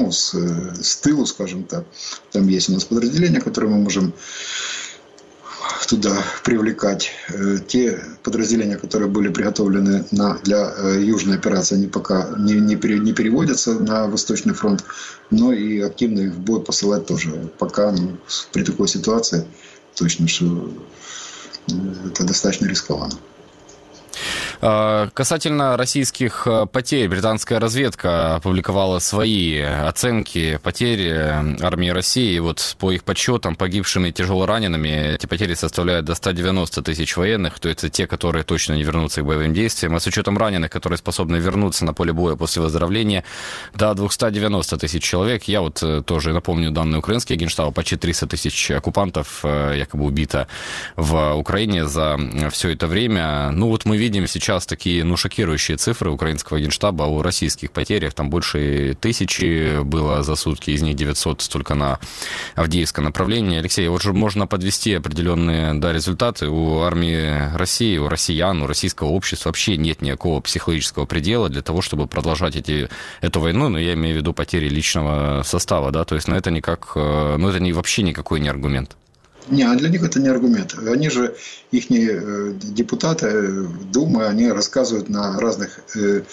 с тылу, скажем так. Там есть у нас подразделения, которые мы можем туда привлекать. Те подразделения, которые были приготовлены для южной операции, они пока не переводятся на Восточный фронт, но и активно их в бой посылать тоже. Пока при такой ситуации точно, что это достаточно рискованно. Касательно российских потерь, британская разведка опубликовала свои оценки потерь армии России. И вот по их подсчетам, погибшими и тяжелоранеными, эти потери составляют до 190 тысяч военных, то есть те, которые точно не вернутся к боевым действиям. А с учетом раненых, которые способны вернуться на поле боя после выздоровления, до 290 тысяч человек. Я вот тоже напомню данные украинские Генштаба, почти 300 тысяч оккупантов якобы убито в Украине за все это время. Ну вот мы видим сейчас такие, шокирующие цифры украинского Генштаба о российских потерях. Там больше 1000 было за сутки, из них 900 только на Авдеевское направление. Алексей, вот же можно подвести определенные результаты. У армии России, у россиян, у российского общества вообще нет никакого психологического предела для того, чтобы продолжать эту войну, но я имею в виду потери личного состава, да, то есть это никак, это вообще никакой не аргумент. Не, для них это не аргумент. Они же, их депутаты Думы, они рассказывают на разных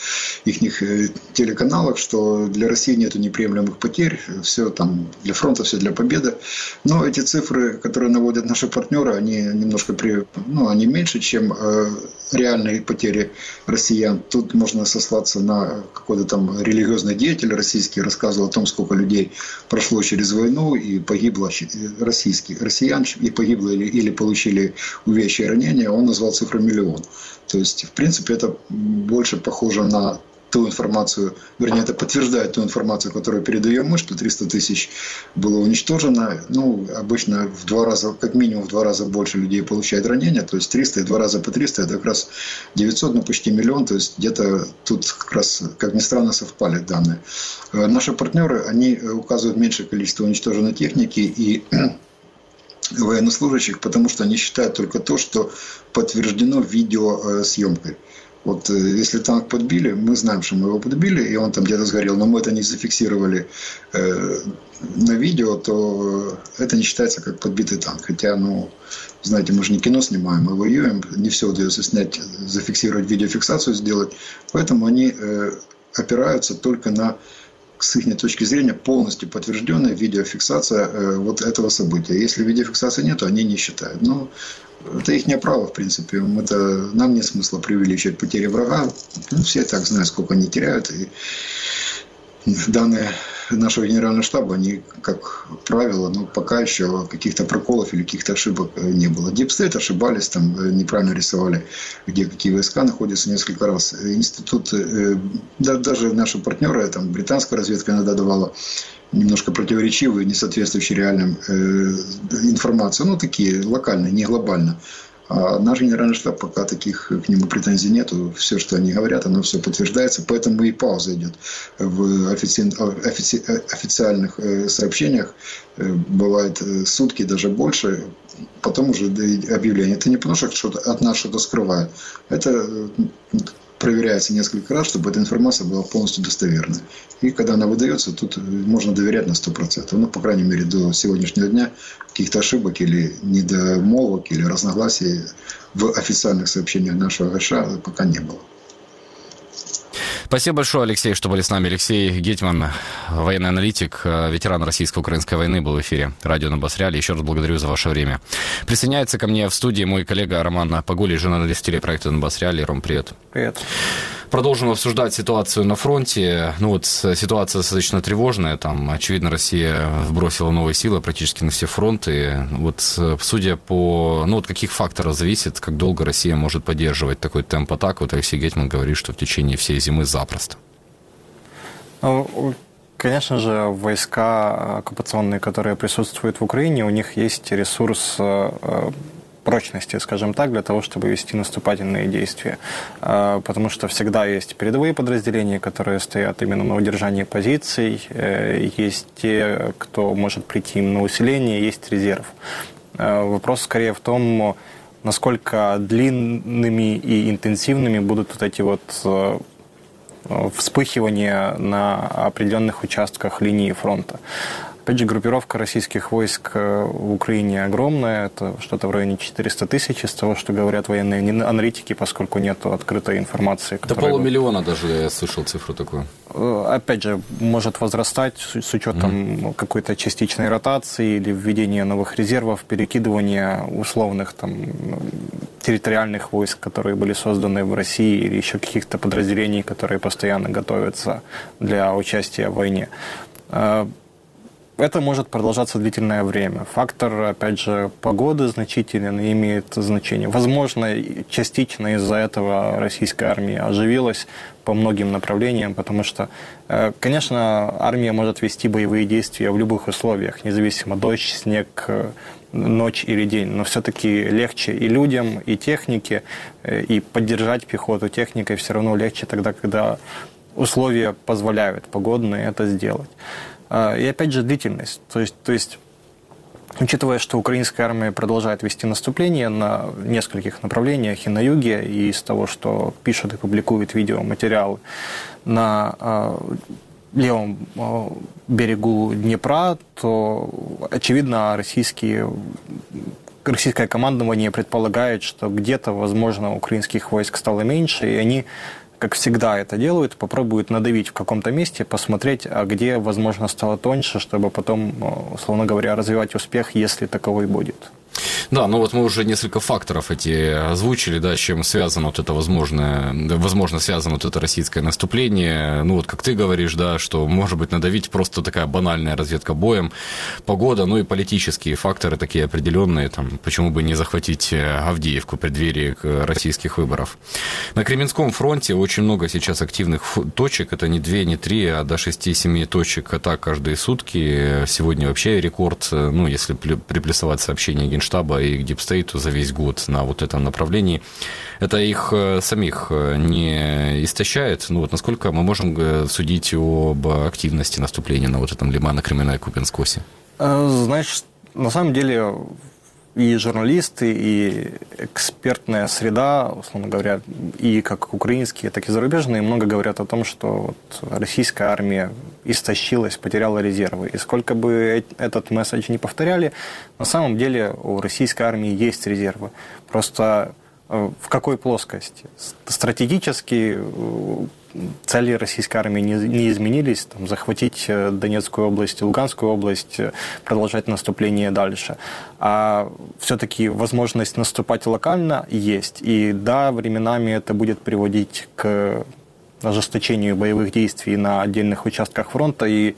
их телеканалах, что для России нет неприемлемых потерь, все там для фронта, все для победы. Но эти цифры, которые наводят наши партнеры, они немножко они меньше, чем реальные потери россиян. Тут можно сослаться на какой-то там религиозный деятель российский, рассказывал о том, сколько людей прошло через войну и погибло россиян, и погибло или получили увечья и ранения. Он назвал цифру 1 миллион. То есть, в принципе, это больше похоже на ту информацию, вернее, это подтверждает ту информацию, которую передаем мы, что 300 тысяч было уничтожено. Обычно в 2 раза, как минимум в 2 раза больше людей получает ранения, то есть 300 и 2 раза по 300, это как раз 900, почти миллион, то есть где-то тут как раз, как ни странно, совпали данные. Наши партнеры, они указывают меньшее количество уничтоженной техники и военнослужащих, потому что они считают только то, что подтверждено видеосъемкой. Вот если танк подбили, мы знаем, что мы его подбили, и он там где-то сгорел, но мы это не зафиксировали на видео, то это не считается как подбитый танк. Хотя, знаете, мы же не кино снимаем, мы воюем, не все удается снять, зафиксировать, видеофиксацию сделать, поэтому они опираются только на, с их точки зрения, полностью подтвержденная видеофиксация вот этого события. Если видеофиксации нет, то они не считают. Это их право, в принципе. Нам нет смысла преувеличивать потери врага. Все так знают, сколько они теряют. И данные нашего генерального штаба, они, как правило, пока еще каких-то проколов или каких-то ошибок не было. Дипстейт ошибались, там неправильно рисовали, где какие войска находятся несколько раз. Институт, даже наши партнеры, там британская разведка иногда давала немножко противоречивые, не соответствующие реальным информации. Такие локальные, не глобально. А наш генеральный штаб, пока таких к нему претензий нету. Все, что они говорят, оно все подтверждается. Поэтому и пауза идет в официальных сообщениях. Бывает сутки, даже больше. Потом уже объявление. Это не потому, что от нас что-то скрывают. Это проверяется несколько раз, чтобы эта информация была полностью достоверной. И когда она выдается, тут можно доверять на 100%. По крайней мере, до сегодняшнего дня каких-то ошибок или недомолвок, или разногласий в официальных сообщениях нашего ГШ пока не было. Спасибо большое, Алексей, что были с нами. Алексей Гетьман, военный аналитик, ветеран российско-украинской войны, был в эфире радио Донбасс Реалии. Еще раз благодарю за ваше время. Присоединяется ко мне в студии мой коллега Роман Погулий, журналист телепроекта Донбасс Реалии. Ром, привет. Привет. Продолжим обсуждать ситуацию на фронте. Ну вот ситуация достаточно тревожная. Там, очевидно, Россия вбросила новые силы практически на все фронты. Вот судя по... Ну вот каких факторов зависит, как долго Россия может поддерживать такой темп атак? Вот Алексей Гетман говорит, что в течение всей зимы запросто. Конечно же, войска оккупационные, которые присутствуют в Украине, у них есть ресурс прочности, скажем так, для того, чтобы вести наступательные действия. Потому что всегда есть передовые подразделения, которые стоят именно на удержании позиций, есть те, кто может прийти им на усиление, есть резерв. Вопрос скорее в том, насколько длинными и интенсивными будут вот эти вот вспыхивания на определенных участках линии фронта. Опять же, группировка российских войск в Украине огромная, это что-то в районе 400 тысяч, из того, что говорят военные аналитики, поскольку нет открытой информации. До 500 000 даже я слышал цифру такую. Опять же, может возрастать с учетом какой-то частичной ротации или введения новых резервов, перекидывания условных там территориальных войск, которые были созданы в России, или еще каких-то подразделений, которые постоянно готовятся для участия в войне. Это может продолжаться длительное время. Фактор, опять же, погоды значителен и имеет значение. Возможно, частично из-за этого российская армия оживилась по многим направлениям, потому что, конечно, армия может вести боевые действия в любых условиях, независимо дождь, снег, ночь или день, но все-таки легче и людям, и технике, и поддержать пехоту техникой все равно легче тогда, когда условия позволяют погодные это сделать. И опять же длительность. То есть, учитывая, что украинская армия продолжает вести наступление на нескольких направлениях и на юге, и из того, что пишут и публикуют видеоматериалы на левом берегу Днепра, то, очевидно, российское командование предполагает, что где-то, возможно, украинских войск стало меньше, и они, как всегда это делают, попробуют надавить в каком-то месте, посмотреть, а где, возможно, стало тоньше, чтобы потом, условно говоря, развивать успех, если таковой будет. Да, ну вот мы уже несколько факторов эти озвучили, да, с чем связано вот это возможно связано вот это российское наступление. Ну вот как ты говоришь, да, что может быть надавить просто такая банальная разведка боем, погода, ну и политические факторы такие определенные, там, почему бы не захватить Авдеевку в преддверии российских выборов. На Кременском фронте очень много сейчас активных точек, это не 2, не 3, а до 6-7 точек атак каждые сутки. Сегодня вообще рекорд, ну если приплюсовать сообщение Генштаба и к Дипстейту за весь год на вот этом направлении. Это их самих не истощает? Ну вот насколько мы можем судить об активности наступления на вот этом Лимано-Кременной и Купенскосе? Знаешь, на самом деле и журналисты, и экспертная среда, условно говоря, и как украинские, так и зарубежные, много говорят о том, что вот российская армия истощилась, потеряла резервы. И сколько бы этот месседж не повторяли, на самом деле у российской армии есть резервы. Просто в какой плоскости? Стратегически цели российской армии не изменились, там, захватить Донецкую область, Луганскую область, продолжать наступление дальше. А все-таки возможность наступать локально есть. И да, временами это будет приводить к ожесточению боевых действий на отдельных участках фронта. И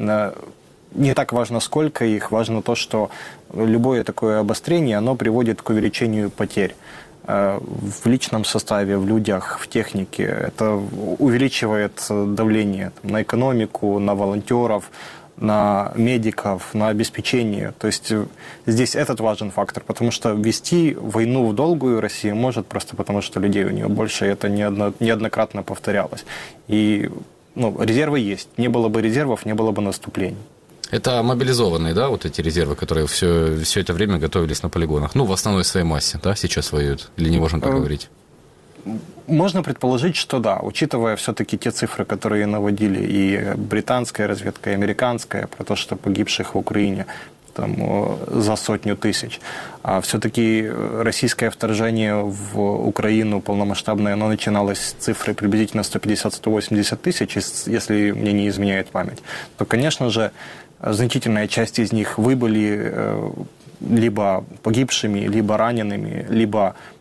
не так важно, сколько их, важно то, что любое такое обострение, оно приводит к увеличению потерь в личном составе, в людях, в технике. Это увеличивает давление на экономику, на волонтеров, на медиков, на обеспечение. То есть здесь этот важен фактор, потому что вести войну в долгую Россия может просто потому, что людей у нее больше, и это неоднократно повторялось. И резервы есть. Не было бы резервов, не было бы наступлений. Это мобилизованные, да, вот эти резервы, которые все это время готовились на полигонах? Ну, в основной своей массе, да, сейчас воюют? Или не можем так говорить? Можно предположить, что да, учитывая все-таки те цифры, которые наводили и британская разведка, и американская, про то, что погибших в Украине там, за 100 тысяч. А все-таки российское вторжение в Украину полномасштабное, оно начиналось с цифры приблизительно 150-180 тысяч, если мне не изменяет память. То, конечно же, значительная часть из них выбыли либо погибшими, либо ранеными, либо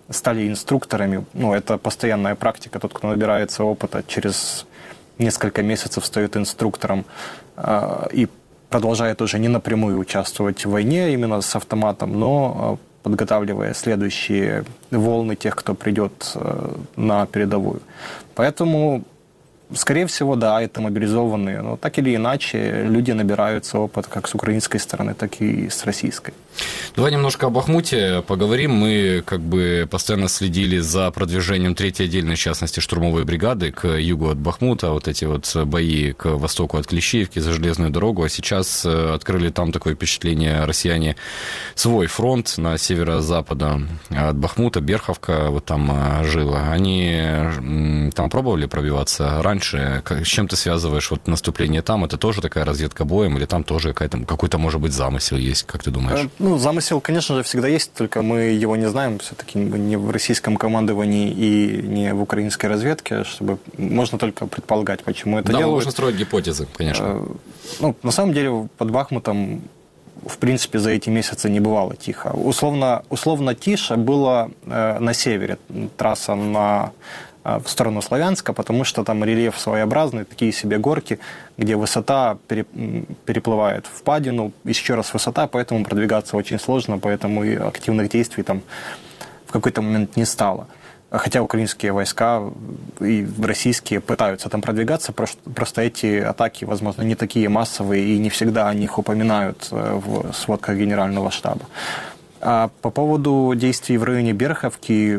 стали инструкторами. Ну, это постоянная практика. Тот, кто набирается опыта, через несколько месяцев стает инструктором и продолжает уже не напрямую участвовать в войне именно с автоматом, но подготавливая следующие волны тех, кто придет на передовую. Поэтому, скорее всего, да, это мобилизованные. Но так или иначе, люди набираются опыт как с украинской стороны, так и с российской. Давай немножко о Бахмуте поговорим. Мы как бы постоянно следили за продвижением 3-й отдельной, в частности, штурмовой бригады к югу от Бахмута. Вот эти вот бои к востоку от Клещеевки за железную дорогу. А сейчас открыли там такое впечатление россияне свой фронт на северо-запада от Бахмута. Берховка вот там жила. Они там пробовали пробиваться раньше? С чем ты связываешь вот наступление там? Это тоже такая разведка боем? Или там тоже какой-то, может быть, замысел есть? Как ты думаешь? Ну, замысел, конечно же, всегда есть, только мы его не знаем. Все-таки не в российском командовании и не в украинской разведке, чтобы можно только предполагать, почему это делают. Да, можно строить гипотезы, конечно. Ну, на самом деле, под Бахмутом, в принципе, за эти месяцы не бывало тихо. Условно тише было на севере, трасса в сторону Славянска, потому что там рельеф своеобразный, такие себе горки, где высота переплывает впадину, еще раз высота, поэтому продвигаться очень сложно, поэтому и активных действий там в какой-то момент не стало. Хотя украинские войска и российские пытаются там продвигаться, просто эти атаки, возможно, не такие массовые, и не всегда о них упоминают в сводках Генерального штаба. А по поводу действий в районе Берховки,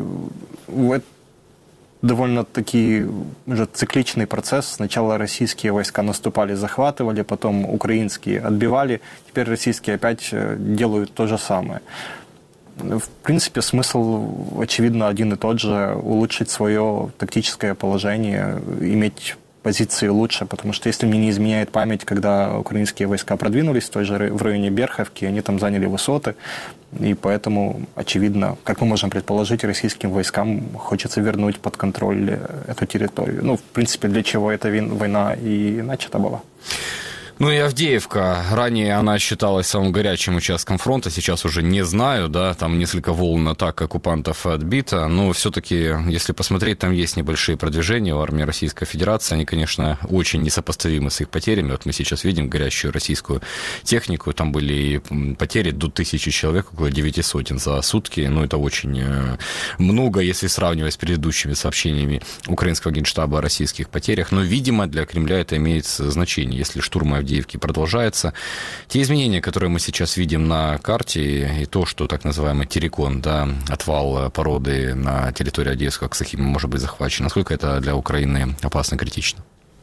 довольно-таки уже цикличный процесс. Сначала российские войска наступали, захватывали, потом украинские отбивали. Теперь российские опять делают то же самое. В принципе, смысл, очевидно, один и тот же – улучшить свое тактическое положение, иметь позиции лучше, потому что, если мне не изменяет память, когда украинские войска продвинулись в районе Берховки, они там заняли высоты, и поэтому, очевидно, как мы можем предположить, российским войскам хочется вернуть под контроль эту территорию. Ну, в принципе, для чего эта война и начата была. Ну и Авдеевка. Ранее она считалась самым горячим участком фронта, сейчас уже не знаю, да, там несколько волн атак оккупантов отбито, но все-таки, если посмотреть, там есть небольшие продвижения у армии Российской Федерации, они, конечно, очень несопоставимы с их потерями. Вот мы сейчас видим горящую российскую технику, там были потери до 1000 человек, около 900 за сутки, ну это очень много, если сравнивать с предыдущими сообщениями украинского генштаба о российских потерях, но, видимо, для Кремля это имеет значение, если штурм Авдеевки продолжается. Те изменения, которые мы сейчас видим на карте, и то, что так называемый террикон, да, отвал породы на территории Авдеевского Аксахима может быть захвачен, насколько это для Украины опасно, критично?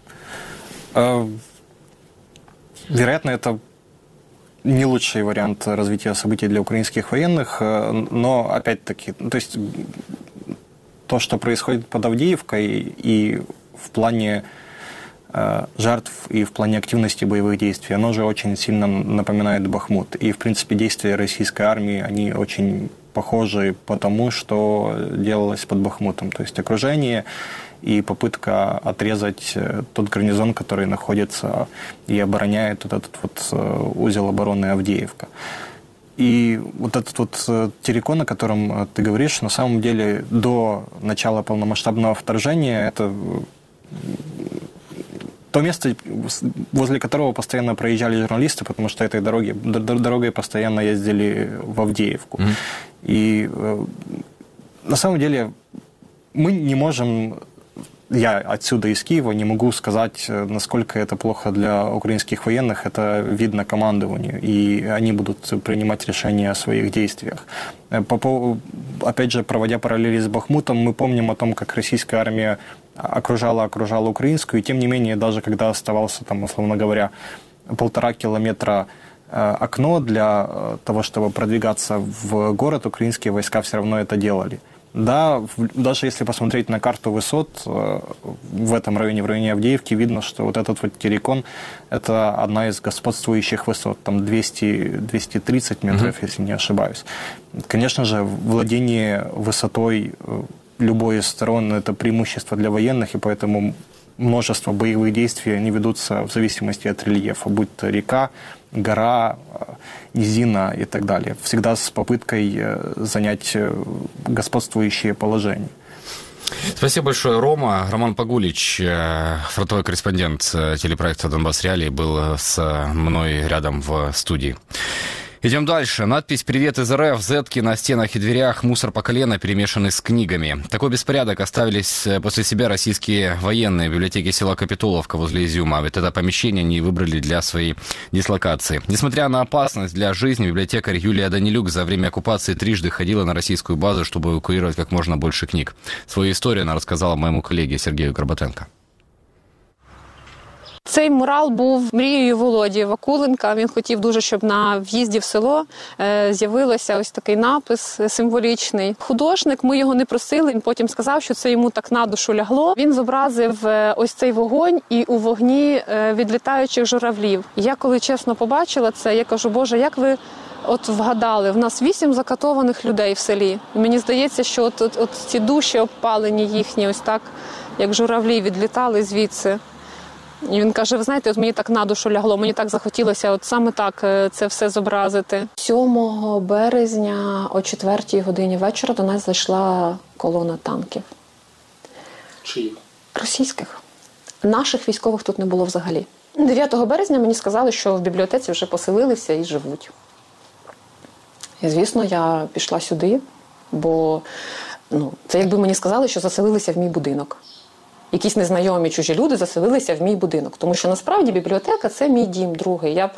Вероятно, это не лучший вариант развития событий для украинских военных, но, опять-таки, то есть то, что происходит под Авдеевкой и в плане жертв и в плане активности боевых действий, оно же очень сильно напоминает Бахмут. И, в принципе, действия российской армии, они очень похожи по тому, что делалось под Бахмутом. То есть окружение и попытка отрезать тот гарнизон, который находится и обороняет вот этот вот узел обороны Авдеевка. И вот этот вот террикон, о котором ты говоришь, на самом деле до начала полномасштабного вторжения это то место, возле которого постоянно проезжали журналисты, потому что этой дорогой постоянно ездили в Авдеевку. И на самом деле мы не можем, я отсюда из Киева не могу сказать, насколько это плохо для украинских военных, это видно командованию, и они будут принимать решения о своих действиях. Опять же, проводя параллели с Бахмутом, мы помним о том, как российская армия окружала украинскую, и тем не менее, даже когда оставался, там, условно говоря, 1,5 километра окно для того, чтобы продвигаться в город, украинские войска все равно это делали. Да, даже если посмотреть на карту высот в этом районе, в районе Авдеевки, видно, что вот этот вот террикон – это одна из господствующих высот, там 230 метров, если не ошибаюсь. Конечно же, владение высотой любой из сторон – это преимущество для военных, и поэтому множество боевых действий, они ведутся в зависимости от рельефа, будь то река, гора, низина и так далее. Всегда с попыткой занять господствующее положение. Спасибо большое, Рома. Роман Погулич, фронтовой корреспондент телепроекта «Донбасс Реалии», был с мной рядом в студии. Идем дальше. Надпись «Привет из РФ», зетки на стенах и дверях, мусор по колено, перемешанный с книгами. Такой беспорядок оставились после себя российские военные в библиотеке села Капитуловка возле Изюма. Ведь это помещение они выбрали для своей дислокации. Несмотря на опасность для жизни, библиотекарь Юлия Данилюк за время оккупации трижды ходила на российскую базу, чтобы эвакуировать как можно больше книг. Свою историю она рассказала моему коллеге Сергею Горбатенко. Цей мурал був мрією Володі Вакуленка. Він хотів дуже, щоб на в'їзді в село з'явився ось такий напис символічний. Художник, ми його не просили, він потім сказав, що це йому так на душу лягло. Він зобразив ось цей вогонь і у вогні відлітаючих журавлів. Я коли чесно побачила це, я кажу, Боже, як ви от вгадали, в нас 8 закатованих людей в селі. І мені здається, що от ці душі обпалені їхні, ось так, як журавлі, відлітали звідси. І він каже, ви знаєте, от мені так на душу лягло, мені так захотілося от саме так це все зобразити. 7 березня о 4 годині вечора до нас зайшла колона танків. Чиїх? Російських. Наших військових тут не було взагалі. 9 березня мені сказали, що в бібліотеці вже поселилися і живуть. І, звісно, я пішла сюди, бо це якби мені сказали, що заселилися в мій будинок. Якісь незнайомі чужі люди заселилися в мій будинок. Тому що насправді бібліотека – це мій дім другий. Я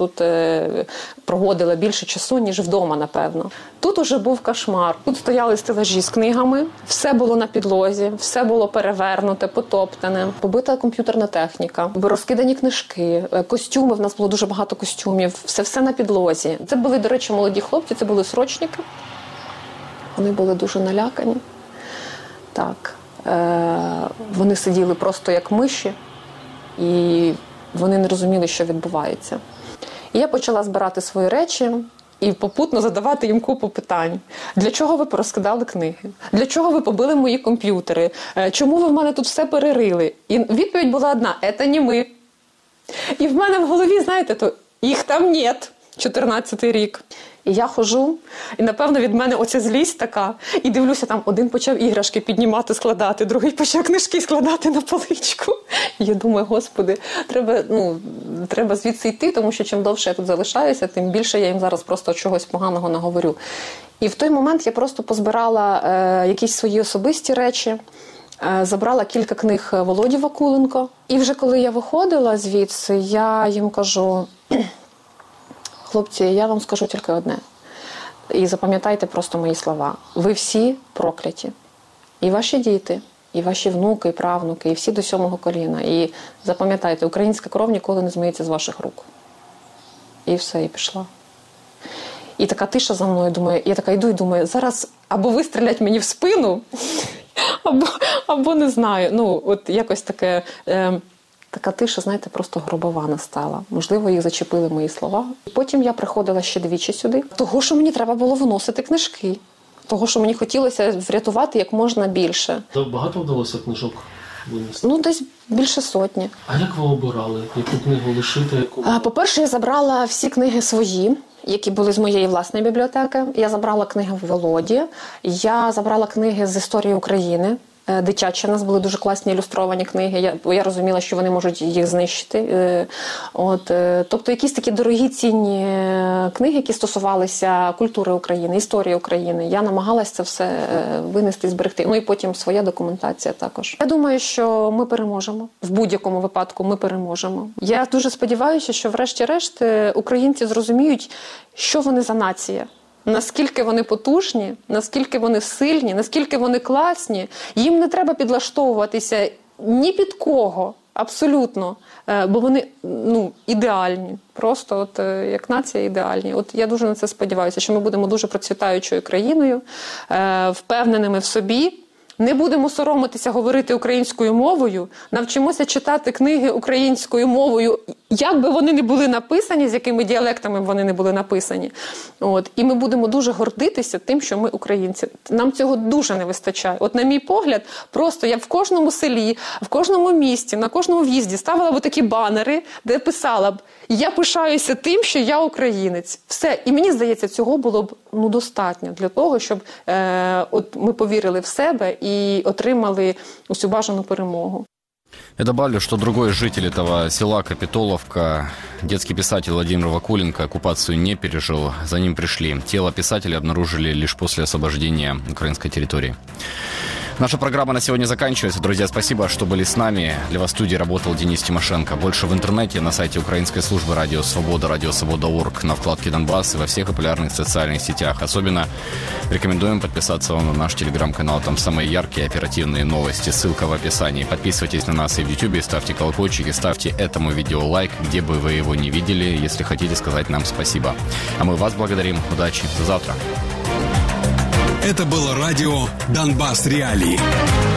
проводила більше часу, ніж вдома, напевно. Тут уже був кошмар. Тут стояли стелажі з книгами, все було на підлозі, все було перевернуте, потоптане. Побита комп'ютерна техніка, розкидані книжки, костюми, в нас було дуже багато костюмів, все на підлозі. Це були, до речі, молоді хлопці, це були срочники. Вони були дуже налякані. Так. Вони сиділи просто як миші, і вони не розуміли, що відбувається. І я почала збирати свої речі і попутно задавати їм купу питань. Для чого ви порозкидали книги? Для чого ви побили мої комп'ютери? Чому ви в мене тут все перерили? І відповідь була одна – це не ми. І в мене в голові, знаєте, то їх там нет. 14-й рік. І я ходжу, і, напевно, від мене оця злість така. І дивлюся, там один почав іграшки піднімати, складати, другий почав книжки складати на поличку. І я думаю, Господи, треба звідси йти, тому що чим довше я тут залишаюся, тим більше я їм зараз просто чогось поганого наговорю. І в той момент я просто позбирала якісь свої особисті речі, забрала кілька книг Володі Вакуленко. І вже коли я виходила звідси, я їм кажу: хлопці, я вам скажу тільки одне. І запам'ятайте просто мої слова. Ви всі прокляті. І ваші діти, і ваші внуки, і правнуки, і всі до 7-го коліна. І запам'ятайте, українська кров ніколи не змиється з ваших рук. І все, і пішла. І така тиша за мною, думаю, я така йду і думаю, зараз або вистрілять мені в спину, або не знаю. От якось таке... Така тиша, знаєте, просто гробова настала. Можливо, їх зачепили мої слова. Потім я приходила ще двічі сюди. Того, що мені треба було виносити книжки. Того, що мені хотілося врятувати як можна більше. Багато вдалося книжок винести? Десь більше 100. А як ви обирали? Яку книгу лишити? По-перше, я забрала всі книги свої, які були з моєї власної бібліотеки. Я забрала книги в Володі. Я забрала книги з історії України. Дитячі. У нас були дуже класні ілюстровані книги. Я розуміла, що вони можуть їх знищити. Тобто якісь такі дорогі, цінні книги, які стосувалися культури України, історії України. Я намагалася це все винести і зберегти. І потім своя документація також. Я думаю, що ми переможемо. В будь-якому випадку ми переможемо. Я дуже сподіваюся, що врешті-решт українці зрозуміють, що вони за нація. Наскільки вони потужні, наскільки вони сильні, наскільки вони класні. Їм не треба підлаштовуватися ні під кого, абсолютно, бо вони ідеальні. Просто як нація ідеальні. Я дуже на це сподіваюся, що ми будемо дуже процвітаючою країною, впевненими в собі. Не будемо соромитися говорити українською мовою, навчимося читати книги українською мовою Як би вони не були написані, з якими діалектами вони не були написані. І ми будемо дуже гордитися тим, що ми українці. Нам цього дуже не вистачає. На мій погляд, просто я в кожному селі, в кожному місті, на кожному в'їзді ставила б такі банери, де писала б: я пишаюся тим, що я українець. Все. І мені здається, цього було б достатньо для того, щоб ми повірили в себе і отримали усю бажану перемогу. Я добавлю, что другой житель этого села Капитоловка, детский писатель Владимир Вакуленко, оккупацию не пережил. За ним пришли. Тело писателя обнаружили лишь после освобождения украинской территории. Наша программа на сегодня заканчивается. Друзья, спасибо, что были с нами. Для вас в студии работал Денис Тимошенко. Больше в интернете, на сайте украинской службы Радио Свобода, радиосвобода.орг, на вкладке «Донбасс» и во всех популярных социальных сетях. Особенно рекомендуем подписаться на наш телеграм-канал. Там самые яркие оперативные новости. Ссылка в описании. Подписывайтесь на нас и в YouTube, ставьте колокольчики, ставьте этому видео лайк, где бы вы его не видели, если хотите сказать нам спасибо. А мы вас благодарим. Удачи. До завтра. Это было радио «Донбасс Реалии».